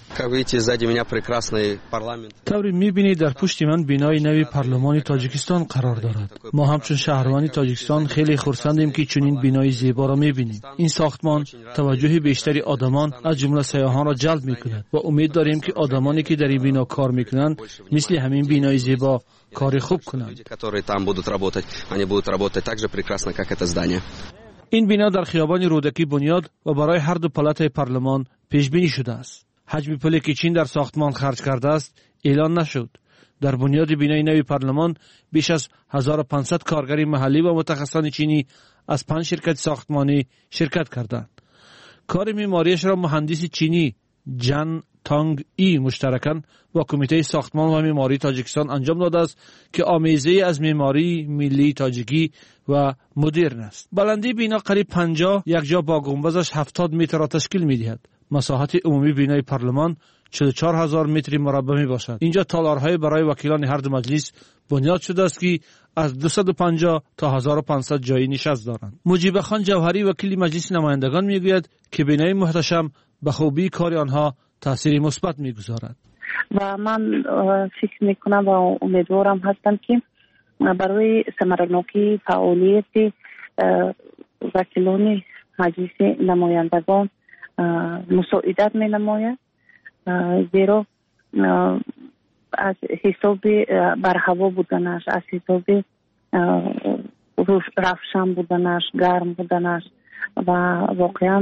طوری می‌بینید در پشت من بینای نوی پارلمان تاجیکستان قرار دارد. ما همچون شهروان تاجیکستان خیلی خرسندیم که چنین بینای زیبا را می‌بینیم. این ساختمان توجه بیشتری آدمان از جمله سیاحان را جلب می‌کند و امید داریم که آدمانی که در این بنا کار می‌کنند مثل همین بینای زیبا کار خوب کنند. این بنا در خیابان رودکی بنیاد و برای هر دو پلات پارلمان پیش بینی شده است. حجم پولی که چین در ساختمان خرج کرده است اعلان نشد. در بنیاد بینای نوی پارلمان بیش از 1500 کارگر محلی و متخصصان چینی از 5 شرکت ساختمانی شرکت کردند. کار معماریش را مهندس چینی جان تانگ ای مشترکاً با کمیته ساختمان و معماری تاجیکستان انجام داده است که آمیزه از معماری ملی تاجیکی و مدرن است. بلندی بنا قریب 50 یک جا با گنبدش 70 متر را تشکیل می‌دهد. مساحت عمومی بینای پارلمان 44000 متر مربع میباشد. اینجا تالارهای برای وکیلان هر دو مجلس بنیاد شده است که از 250 تا 1500 جای نشست دارند. مجیب خان جوهری وکیل مجلس نمایندگان میگوید که بینای محتشم به خوبی کار آنها تاثیر مثبت میگذارد. و من فکر میکنم و امیدوارم هستم که برای ثمرناکی فعالیت وکیلان مجلس نمایندگان مساعدت می نماید، زیرا از حساب برهوا بودنش، از حساب روشن بودنش، گرم بودنش و واقعا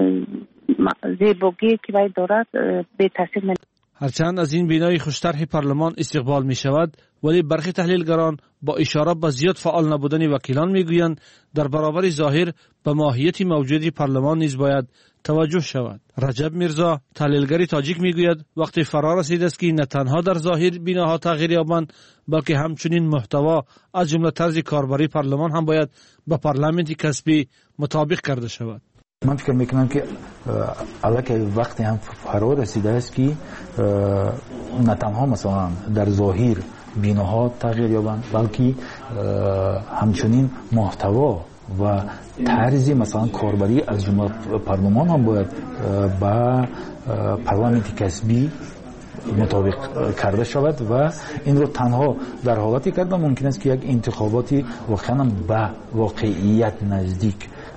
زیبایی که باید دارد به تاثیر می. هرچند از این بینای خوشطرح پارلمان استقبال می شود، ولی برخی تحلیلگران با اشاره به زیاد فعال نبودن وکیلان می گویند در برابر ظاهر به ماهیت موجود پارلمان نیز باید توجه شود. رجب میرزا تحلیلگر تاجیک می گوید وقتی فرا رسیده است که نه تنها در ظاهر بیناها تغییر یابند بلکه همچنین محتوا از جمله طرز کاربری پارلمان هم باید با پارلمانت کسبی مطابق کرده شود. من فکر میکنم که الان وقتی هم فرا رسیده است که نه تنها مثلا در ظاهر بیناها تغییر یابند بلکه همچنین محتوا و طرز مثلا کاربری از جمله پارلمان هم باید با پارلمانت کسبی مطابق کرده شود و این رو تنها در حالتی کرده ممکن است که یک انتخاباتی واقعا به واقعیت نزدیک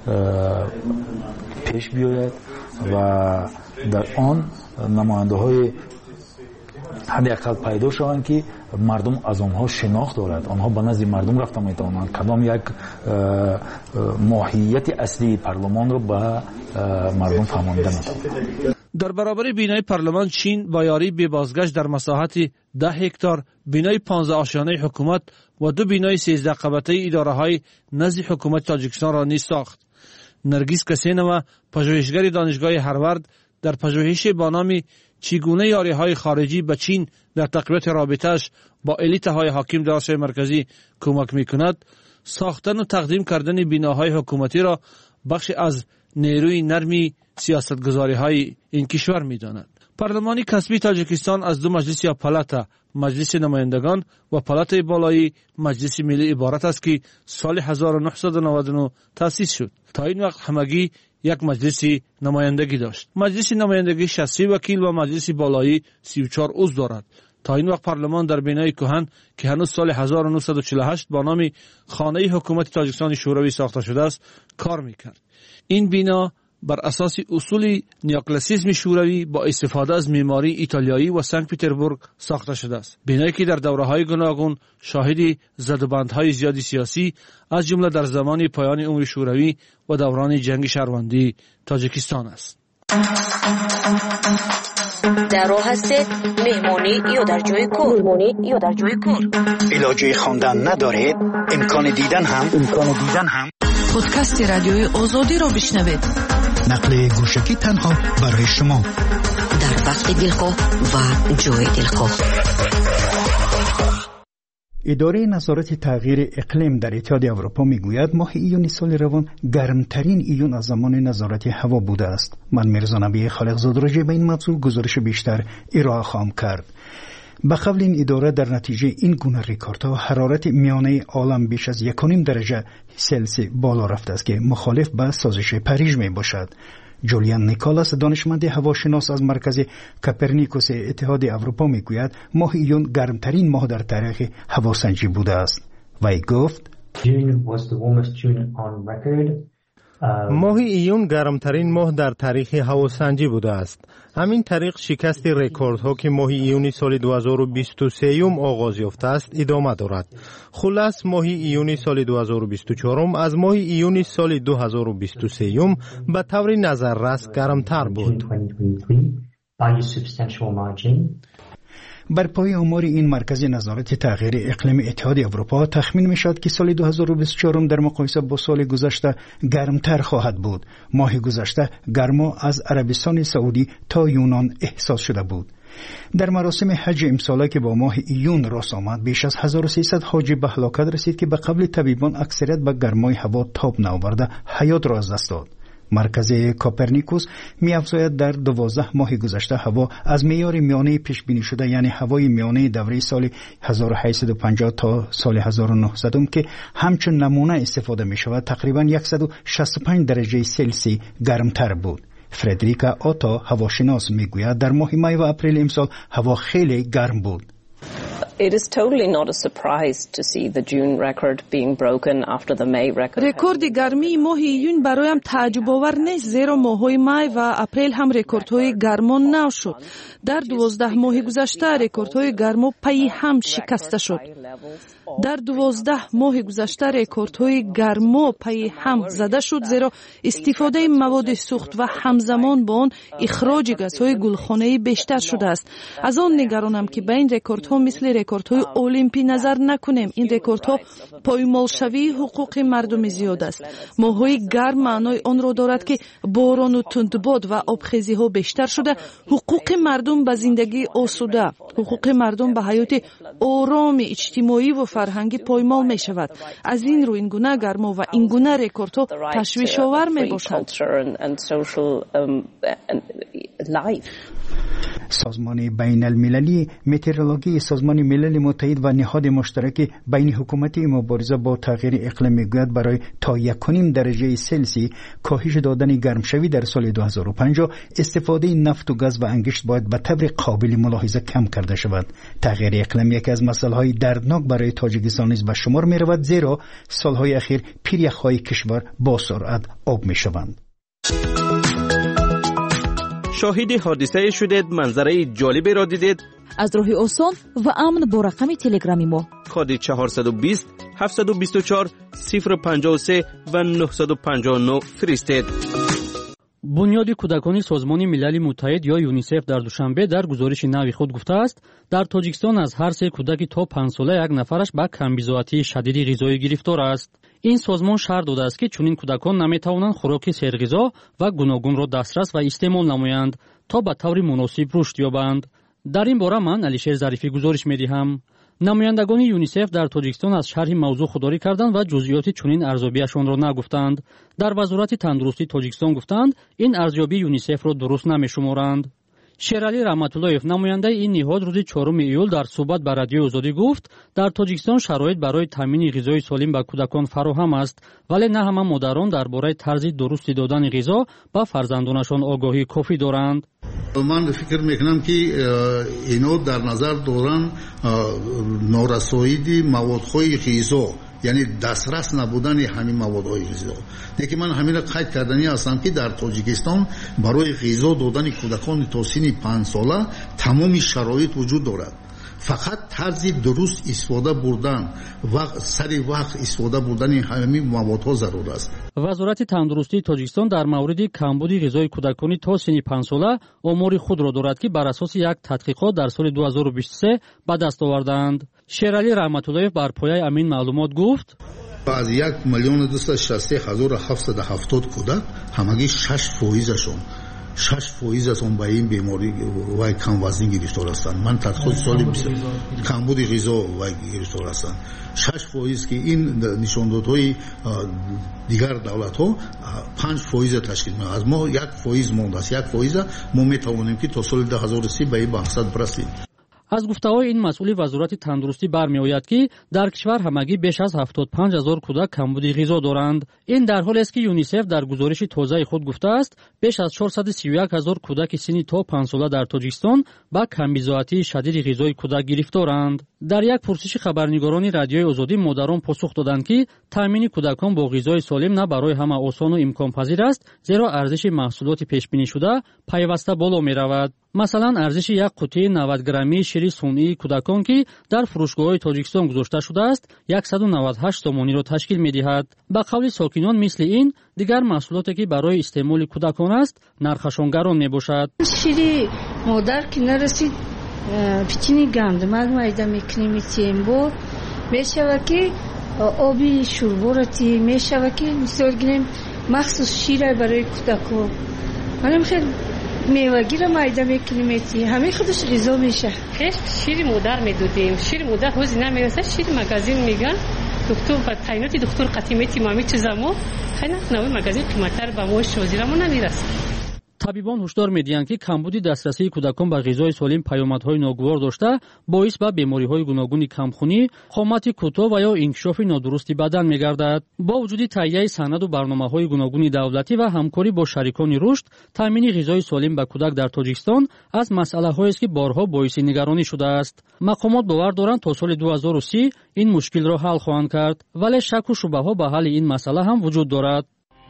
پیش بیاید و در آن نماینده های حداقل پیدا شوند که مردم از آنها شناخت دارد، آنها به نزد مردم رفته میتوانند کدام یک ماهیت اصلی پارلمان را به مردم فهمانده میتوانند. در برابر بینای پارلمان چین با یاری به بازگشت در مساحت 10 هکتار بینای 15 آشیانه حکومت و 2 بینای 13 قبطه اداره های نزد حکومت تاجیکستان را نیز ساخت. نرگیس کسینова پژوهشگر دانشگاه هاروارد در پژوهش با نام چگونه یاری‌های خارجی به چین در تقویت رابطه‌اش با الیت‌های حاکم در آسیای مرکزی کمک می‌کند، ساختن و تقدیم کردن بناهای حکومتی را بخش از نیروی نرمی سیاستگذاری‌های این کشور می‌داند. پارلمانی کسبی تاجیکستان از دو مجلس یا پالاتا، مجلس نمایندگان و پالاتای بالایی مجلس ملی عبارت است که سال 1999 تأسیس شد. تا این وقت همگی یک مجلس نمایندگی داشت. مجلس نمایندگی 60 وکیل و مجلس بالایی 34 عضو دارد. تا این وقت پارلمان در بنای کهن که هنوز سال 1948 با نام خانه حکومت تاجیکستان شوروی ساخته شده است کار میکرد. این بنا بر اساس اصول نیوکلاسیسم شوروی با استفاده از معماری ایتالیایی و سنت پترزبورگ ساخته شده است. بنایی که در دوره‌های گوناگون شاهد زدوبندهای زیادی سیاسی از جمله در زمان پایان عمر شوروی و دوران جنگ شهروندی تاجیکستان است. در راه هستید مهمانی یا در جای کار علاجه خواندن ندارید امکان دیدن هم پادکست رادیوی آزادی را بشنوید. نقل گوشکی تنها برای شما در وقت دلخواه و جای دلخواه. اداره نظارت تغییر اقلیم در اتحاد اروپا میگوید ماه ایون سال روان گرمترین ایون از زمان نظارت هوا بوده است. من میرزا نبی خالقزاد راجع به این موضوع گزارش بیشتر ارائه خواهم کرد. به قول این اداره در نتیجه این گونه ریکوردها حرارت میانه عالم بیش از 1.5 درجه سلسی بالا رفته است که مخالف به سازش پاریژ می باشد. جولیان نیکولاس دانشمند هواشناس از مرکز کوپرنیکوس اتحاد اروپا میگوید ماه ایون گرمترین ماه در تاریخ هواسنجی بوده است. وی گفت ماه ایون گرمترین ماه در تاریخ هواسنجی بوده است. همین طریق شکست رکوردها که ماه ایونی سال 2023 آغاز یافته است ادامه دارد. خلاص ماه ایونی سال 2024 از ماه ایونی سال 2023 به طور نظررس گرمتر بود. بر پای آمار این مرکز نظارت تغییر اقلیم اتحاد اروپا تخمین می شود که سال 2024 در مقایسه با سال گذشته گرمتر خواهد بود. ماه گذشته گرما از عربستان سعودی تا یونان احساس شده بود. در مراسم حج امساله که با ماه ایون راست آمد بیش از 1300 حاجی به هلاکت رسید که به قول طبیبان اکثریت به گرمای هوا تاب نآورده حیات را از دست داد. مرکز کوپرنیکوس می‌افزاید در 12 ماه گذشته هوا از معیار میانه پیش بینی شده یعنی هوای میانه دوره سال 1850 تا سال 1900 که همچون نمونه استفاده می‌شود تقریباً 165 درجه سلسی گرمتر بود. فردریکا اوتا هواشناس میگوید در ماه می و اپریل امسال هوا خیلی گرم بود. It is totally not a surprise to see the June record being broken after the May record. رکورد گرمی ماه ایون برایم تعجب آور نیست زیرا ماه‌های می و اپریل هم رکوردهای گرما نو شد. در 12 ماه گذشته رکوردهای گرما پی هم شکسته شد. در 12 ماه گذشته رکوردهای گرما پی هم زده شد زیرا استفاده مواد سوخت و همزمان با آن اخراج گازهای گلخانه‌ای بیشتر شده است. از آن نگرانم که به این رکوردها مثل رکوردهای المپی نظر نکنیم. این رکوردها پایمالشوی حقوق مردم زیاد است. ماه‌های گرم معنای آن را دارد که باران و تندباد و آبخیزی‌ها بیشتر شده. حقوق مردم به زندگی آسوده، حقوق مردم به حیات آرام اجتماعی و فرهنگی پایمال می شود. از این رو این گونه گرما و این گونه رکوردها تشویش آور می باشد. سازمان بین المللی مترولوژی سازمان ملل متحد و نهاد مشترک بین حکومتی مبارزه با تغییر اقلیم میگوید برای تا 1.5 درجه سلسی کاهش دادن گرمشوی در سال 2050 استفاده نفت و گاز و انگشت باید به طور قابل ملاحظه کم کرده شود. تغییر اقلیم یکی از مسائل دردناک برای تاجیکستان نیز به شمار می رود زیرا سالهای اخیر پیریخ‌های کشور با سرعت آب می شوند. شاهد حادثه شدید، منظره جالبی را دیدید؟ از راه آسان و امن با رقم تلگرامی ما کد 420 724 053 و 959 فرستید. بنیاد کودکان سازمان ملل متحد یا یونیسف در دوشنبه در گزارش نوی خود گفته است در تاجیکستان از هر 3 کودکی تا 5 ساله یک نفرش به کمبیزاتی شدید غذایی گرفتار است. این سازمان شرح داده است که چنین کودکان نمیتوانند خوراک سرغذا و گوناگون را دسترس و استعمال نمایند تا به طور مناسب رشد یابند. در این باره من علیشیر ظریفی گزارش می‌دهم. نمایندگان یونیسف در تاجیکستان از شرح موضوع خودداری کردند و جزئیات چنین ارزیابیشان را نگفتند. در وزارت تندرستی تاجیکستان گفتند این ارزیابی یونیسف را درست نمی‌شمارند. شیرعلی رحمت‌اللهیف نماینده این نهاد روز 4 ایول در صحبت با رادیو آزادی گفت در تاجیکستان شرایط برای تامین غذای سالم به کودکان فراهم است ولی نه همه مادران درباره طرز درست دادن غذا به فرزندانشان آگاهی کافی دارند. من فکر میکنم که اینا در نظر دارن نارسایی موادهای غذا، یعنی دسترس نبودن همین موادهای غذا. دیگه من همین قید کردنی هستم که در تاجیکستان برای غذا دادن کودکان تا سن 5 ساله تمام شرایط وجود دارد. فقط طرز درست استفاده بردن و سری وقت استفاده بردن همین موادها ضرور است. وزارت تندرستی تاجیکستان در مورد کمبود غذای کودکان تا سن 5 ساله آمار خود را دارد که بر اساس یک تحقیقات در سال 2023 به دست آوردند. شیرعلی رحمت‌اللهیف بر پایه همین معلومات گفت از 1,263,770 کودک همگی 6% به این بیماری و کم وزنی گرفتار هستند. من تحقیقات سالی کمبود غذا و گرفتار هستند. 6% که این نشاندادهای دیگر دولت ها 5% تشکیل می‌دهند. از ما 1% مونده است. 1% ما میتوانیم که تا سال 2030 به این مقصد برسیم. از گفته‌های این مسئول وزارت تندرستی برمی‌آید که در کشور همگی بیش از 75,000 کودک کمبود غذا دارند. این در حالی است که یونیسف در گزارش تازه خود گفته است بیش از 431,000 کودک سن تا 5 ساله در تاجیکستان با کمبود شدید غذای کودک گرفتارند. در یک پرسش خبرنگاران رادیوی آزادی مادران پاسخ دادند که تامین کودکان با غذای سالم نه برای همه آسان و امکان پذیر است، زیرا ارزش محصولات پیش بینی شده پیوسته بالا می‌رود. مثلا ارزش یک قوطی 90 گرمی شیر صنعی کودکان که در فروشگاه‌های تاجیکستان گذاشته شده است 198 تومانی را تشکیل می‌دهد. به قول ساکنان مثل این دیگر محصولاتی که برای استعمال کودکان است نرخشان گران میباشد. شیر مادر که نرسید پیچینی گند مایده میکنیم میتیم با میشود که آبی شوربارتی میشود که مثال گیریم مخصوص شیر برای کودکان منم خیلی میوگی را مایده میکنیم میتیم همه خودش غذا میشه. خیلی شیر مادر میدودیم. شیر مادر حوزی نمیرسه. شیر مگازین میگن دکتر با تعینات دکتر قطیمتی مامی چیزامو خیلی نوی مگازین قیمتر با موش وزیرمون نمیرسه. طبیبان هشدار می‌دهند که کمبود دسترسی کودکان به غذای سالم پیامدهای ناگوار داشته باعث به بیماری‌های گوناگون کمخونی، قامت کوتاه و یا انکشاف نادرستی بدن می‌گردد. با وجود تهیه سند و برنامه‌های گوناگون دولتی و همکاری با شریکان رشد، تامین غذای سالم به کودک در تاجیکستان از مسئله‌هایی است که بارها باعث نگرانی شده است. مقامات باور دارند تا سال 2030 این مشکل را حل خواهند کرد، ولی شک و شبهه‌ها به حل این مسئله هم وجود دارد.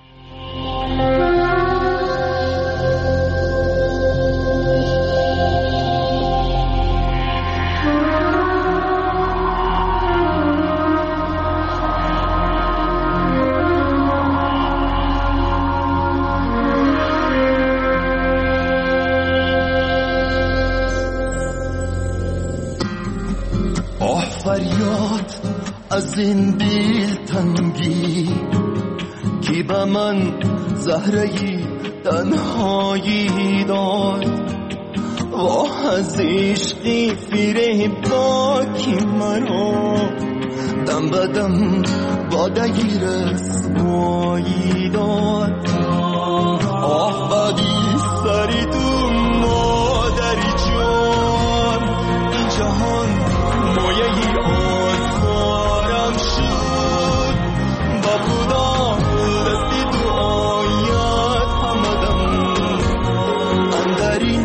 فریاد از این دل تنگی کی به من زهره‌ای تنهایی داد و از عشقی فریب کی مرا دم به دم وادگی رسوایی داد. آه بدی سری تو مادری جان این جهان مایه آزارم شد با خدا دستی تو آیت همدم اندرین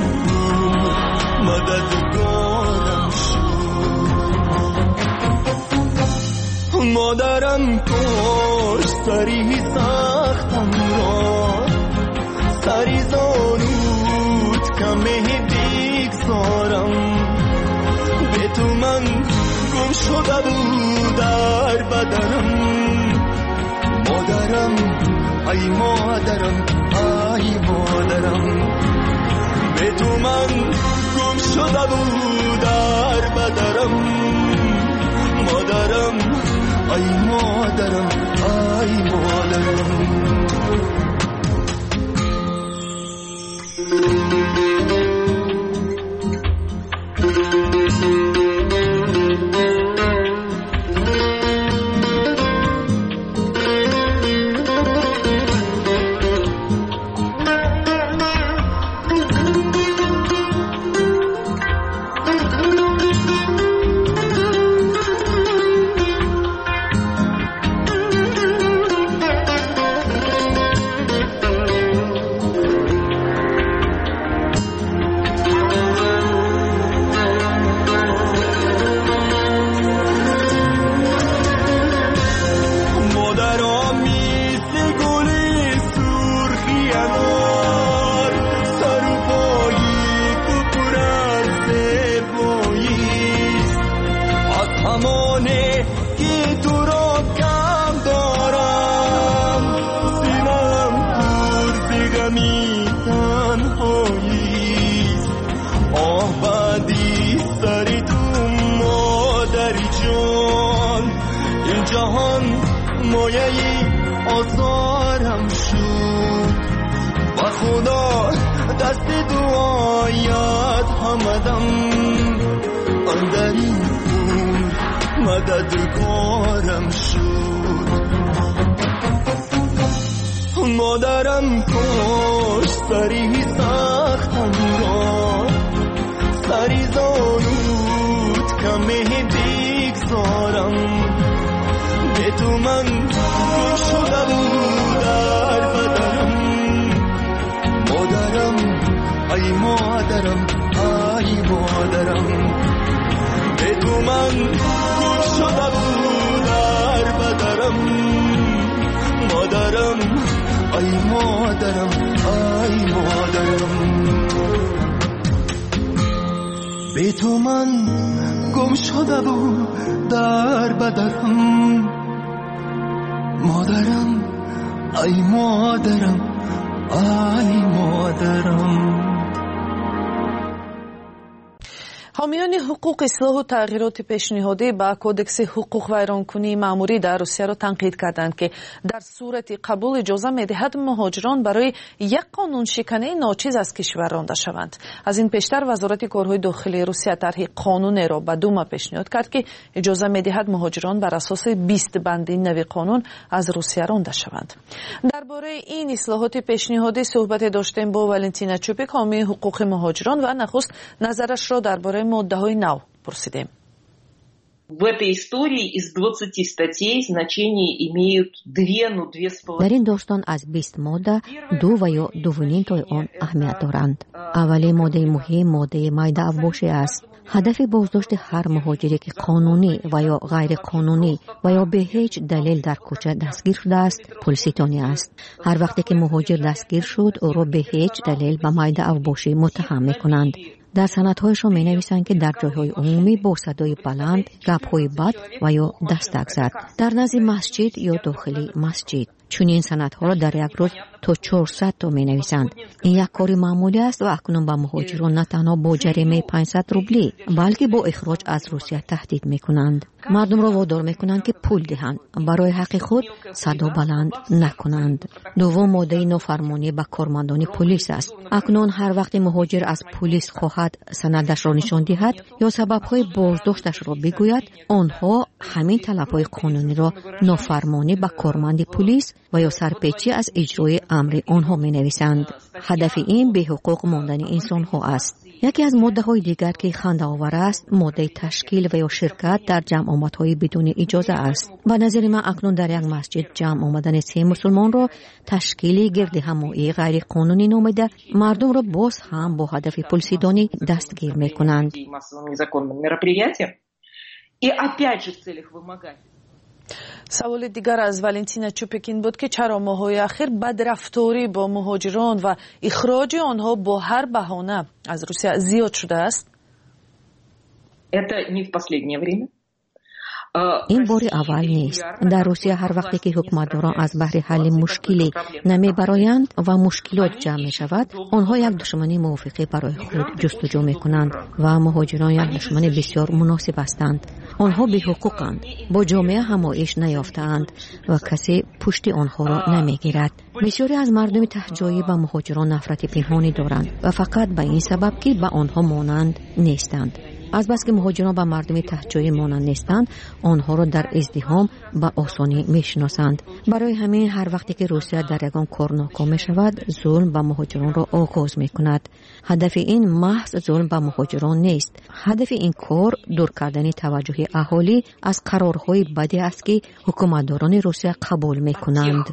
مددگارم شد. مادرم کش سری سختم را سری زانود کمه بگذارم به تو من گم شده بود در بدنم. مادرم ای مادرم ای مادرم به تو من گم شده بود در بدنم. مادرم ای مادرم ای مادرم. همین تنهایی آبادی سری تو مادری جان این جهان مایه‌ی آزارم شد و خدا دست دعایت همدم اندر این خون مددگارم شد مادرم کش سری سختم را سری زانود کمه بگذارم به تو من گل شده بود در بدنم مادرم ای مادرم ای مادرم به تو من گل شده بود در بدنم مادرم ای مادرم ای مادرم به تو من گم شده بود در بدنم مادرم ای مادرم ای مادرم. حامیان حقوق اصلاح و تغییرات پیشنهادی با کودکس حقوق ویرانکنی مأموری در روسیه را تنقید کردند که در صورت قبول اجازه می‌دهد مهاجران برای یک قانون شکنی ناچیز از کشور رانده شوند. از این پیشتر وزارت کارهای داخلی روسیه طرح قانون را به دوما پیشنهاد کرد که اجازه می‌دهد مهاجران بر اساس 20 بند نوی قانون از روسیه رانده شوند. درباره این اصلاحات پیشنهادی صحبت داشتیم با والنتینا چوپیک، حامی حقوق مهاجران، و نخست نظرش را درباره ماده‌های نو پرسیدیم. در این داستان از 20 ماده 2 و یا 2.5 تا آن اهمیت دارند. اولی ماده مهم ماده مایده افباشی است. هدف بازداشت هر مهاجری که قانونی و یا غیر قانونی و یا به هیچ دلیل در کوچه دستگیر شده است پلیسیتانی است. هر وقتی که مهاجر دستگیر شد او را به هیچ دلیل به مایده افباشی متهم می‌کنند. در سندهایشان می نویسند که در جایهای عمومی با صدای بلند، گپ‌های بد و یا دستک زد، در نزد مسجد یا داخلی مسجد. چون این سندها را در یک روز تا 400 تا می نویسند. این یک کار معمولی است و اکنون به مهاجران نه تنها با جریمه 500 روبلی بلکه با اخراج از روسیه تهدید می کنند. مردم را وادار می کنند که پول دهند، برای حق خود صدا بلند نکنند. دوم ماده نافرمانی به کارمندان پلیس است. اکنون هر وقت مهاجر از پلیس خواهد سندش را نشان دهد یا سبب‌های بازداشتش را بگوید، آنها همین طلب‌های قانونی را نافرمانی به کارمند پلیس و یا سرپیچی از اجرای امر آنها می نویسند. هدف این به حقوق ماندن انسان ها است. یکی از ماده های دیگر که خنده آور است ماده تشکیل و یا شرکت در جمع آمدهای بدون اجازه است. به نظر من اکنون در یک مسجد جمع آمدن 3 مسلمان را تشکیل گرد همایی غیر قانونی نامیده مردم را باز هم با هدف پولسیدانی دستگیر می کنند. سوال دیگر از والنتینا چوپیکین بود که چرا ماه‌های اخیر بدرفتاری با مهاجران و اخراج آنها با هر بهانه از روسیه زیاد شده است؟ این بار اول نیست. در روسیه هر وقتی که حکومتداران از بهر حل مشکلی نمیبرایند و مشکلات جمع می شود، آنها یک دشمنی موافقه برای خود جستجو می کنند و مهاجران یک دشمن بسیار مناسب هستند. آنها بی حقوقند، با جامعه همایش نیافتند و کسی پشت آنها را نمیگیرد. بسیاری از مردم تهجایی به مهاجران نفرت پنهانی دارند و فقط به این سبب که به آنها مانند نیستند. از بس که مهاجران به مردم تهجایی مانند نیستند، آنها را در ازدحام به آسانی میشناسند. برای همین هر وقتی که روسیه در یگان کار ناکام می شود، ظلم به مهاجران را آغاز می کند. هدف این محض ظلم به مهاجران نیست. هدف این کار دور کردن توجه اهالی از قرارهای بدی است که حکومتداران روسیه قبول می کنند.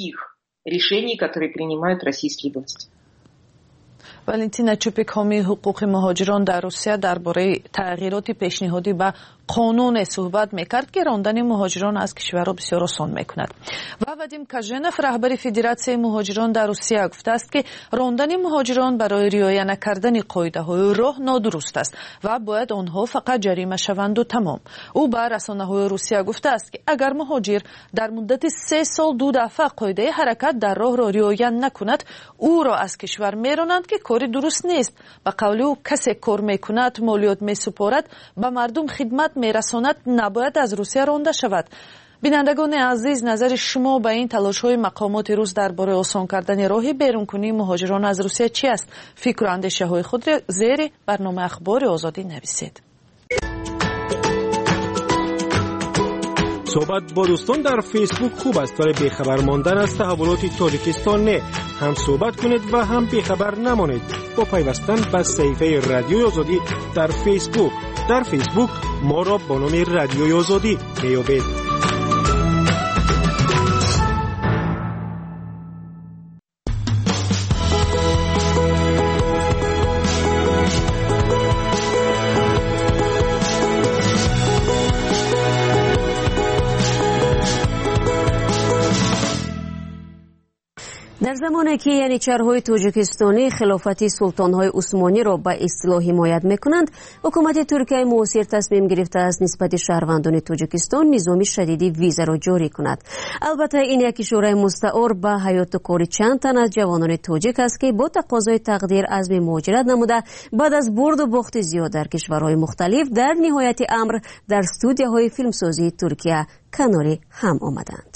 والنتینا چوپیک، حامی حقوق مهاجران در روسیه، درباره تغییرات پیشنهادی به قانون صحبت میکرد که راندن مهاجران از کشور را بسیار آسان میکند. و вадим каженов раҳбари федератсияи муҳоҷирон дар русия гуфтааст ки рондани муҳоҷирон барои риоя накардани қоидаҳои роҳ нодуруст аст ва бояд онҳо фақат ҷарима шаванду тамом. ӯ ба расонаҳои русия гуфтааст ки агар муҳоҷир дар муддати 3 сол 2 дафъа қоидаи ҳаракат дар роҳро риоя накунад, ӯро аз кишвар меронанд ки кори дуруст нест. ба қавли ӯ касе кор мекунад, молиёт месупорад, ба мардум хидмат мерасонад, набояд аз русия ронда шавад. бинандагони азиз, назари шумо ба ин талошҳои мақомоти рус дар бораи осон кардани роҳи берункунии муҳоҷирон аз русия чи аст? фикру андешаҳои худро зери барномаи ахбори озодӣ нависед. صحبت با دوستان در فیسبوک خوب است ولی بیخبر ماندن از تحولات تاجیکستان نه. هم صحبت کنید و هم بیخبر نمانید. با پیوستن به صفحه رادیوی آزادی در فیسبوک. در فیسبوک ما را با نام رادیوی آزادی میابید. در زمانی که ینیچرهای توجیکستانی خلافت سلطانهای عثمانی را به اصطلاح حمایت میکنند، حکومت ترکیه معاصر تصمیم گرفته است نسبت شهروندان توجیکستان نظام شدیدی ویزا را جاری کند. البته این یک اشاره مستعار به حیات و کار چند تن از جوانان توجیک است که با تقاضای تقدیر عزم مهاجرت نموده بعد از برد و باخت زیاد در کشورهای مختلف در نهایت امر در استودیوهای فیلمسازی ترکیه کنار هم آمدند.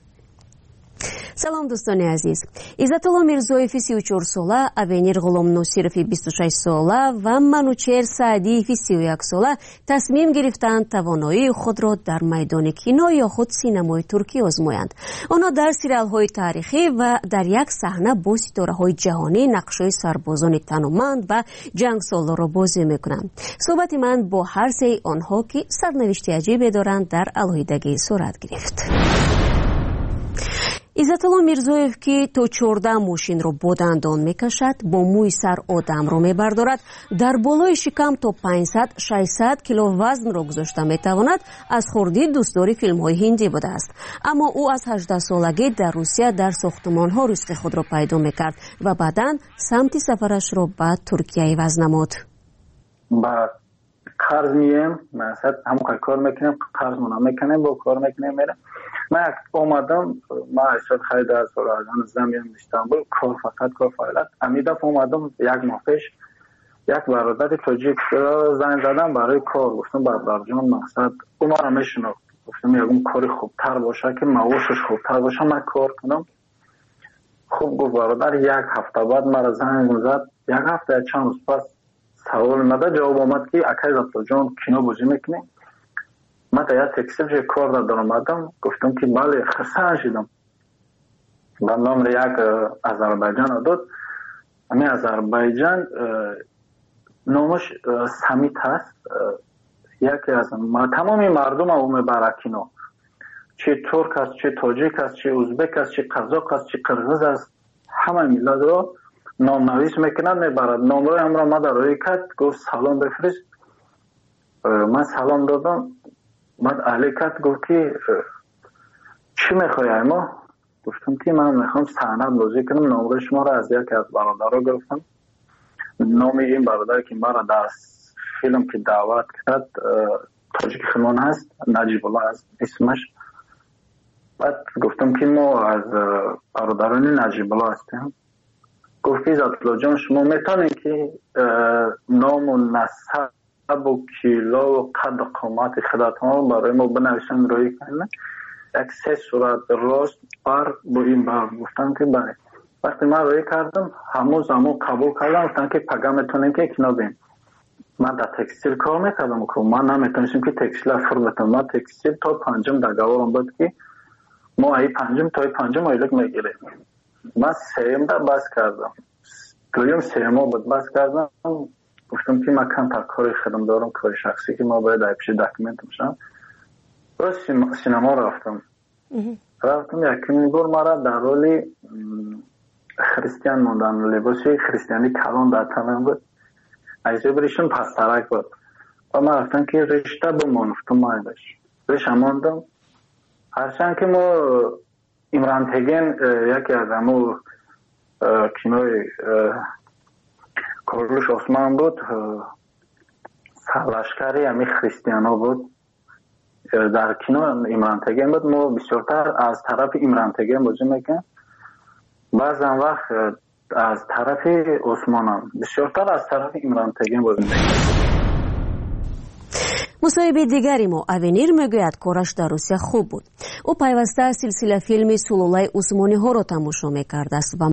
سلام دوستان عزیز. عزتالله میرزویف 34 ساله، اوینیر غلام نصیرов 26 ساله و منوچهر سعدی 31 ساله تصمیم گرفتند توانایی خود را در میدان کینو یا خود سینمای ترکی آزمایند. آنها در سریال‌های تاریخی و در یک صحنه با ستاره‌های جهانی نقش‌های سربازان تنومند و جنگسالار را بازی می‌کنند. صحبت من با هر سه آنها که سرنوشت عجیبی دارند در علیحدگی صورت گرفت. عزتالله میرزویف که تا 14 ماشین را با دندان میکشد، با موی سر آدم را میبردارد، در بالای شکم تا 500-600 کیلو وزن را گذاشته میتواند، از خردی دوستدار فیلم های هندی بوده است. اما او از 18 سالگی در روسیه در ساختمان ها رزق خود را پیدا میکرد و بعداً سمت سفرش را به ترکیه عوض نمود. با قرض میم، مثلا هم کار میکنیم، قرض منم میکنیم، با کار میکنیم میرم. من اومدم، ما اشتاد خیلی از سرازان زمین استانبول کار فعالیت. امی دفعه اومدم یک ماه پیش یک برادر توجیک زنگ زدم برای کار. گفتم برادر جان مقصد او ما را میشناخت. گفتم یکم کاری خوبتر باشه که معاشش خوبتر باشه من کار کنم. خوب گفت برادر. یک هفته بعد مرا زنگ زد. یک هفته چند روز پس سوال مده جواب آمد که اکای زبطا جان کینو بازی میکنی؟ من تا یک تکسیل جای کار در آمدم. گفتم که بله خرسان شدم. و نام یک آذربایجان داد. همین آذربایجان نامش سمیت هست. یکی از تمامی مردم او میبره کینو. چه ترک است، چه تاجیک است، چه ازبک است، چه قزاق است، چه قرغیز است، همه ملت رو نام نویس میکنند میبرد. نامرای همراه ما در روی کت گفت سلام بفرست. من سلام دادم. من اهلی کت گفت که چی میخوای ما؟ گفتم که من میخوام صحنه بازی کنم. نامرای شما را از یکی از برادرها گرفتم. نام این برادر که مرا در فیلم که دعوت کرد تاجیک خانمان هست، نجیب الله است اسمش. بعد گفتم که ما از برادران نجیب الله هستیم. گفت عزتالله جان شما میتونید که نام و نسب و کیلو و قد و قامت خودتان برای ما بنویسن روی کنید. یک 3 صورت راست بر با این بر. گفتم که بله. وقتی من روی کردم همون قبول کردم. گفتم که پگه میتونید که کنا بین. من در تکستیل کار میکردم که من نمیتونستم که تکستیل فر بتونم. من تکستیل تا 5 در گوارم بود که ما ای 5 تا 5 ایلک میگیریم. من 3 در بس کردم. دویم 3 بود بس کردم. گفتم که من کمتر کاری خودم دارم، کاری شخصی که ما باید پیش داکیومنت میشم. باز سینما رفتم یکی بار مرا در رولی خریستیان موندن. لباسی خریستیانی کلان در تنم بود. ایزه بریشون پسترک بود و من رفتم که رشته بمانفتم. ما ایدش رشته ماندم. هرچند که ما имран теген яке аз аму кинои корлуш осман буд, лашкари ами христиано буд. дар кино имран теген буд. мо бисёртар аз тарафи имран теген бозӣ мекунем, баъзан вақт аз тарафи осмонам, бисёртар аз тарафи имран теген бозӣ мекунем. мусоҳибаи дигари мо авенир мегӯяд кораш дар русия хуб буд. ӯ пайваста силсила филми сулолаи усмониҳоро тамошо мекардааст ва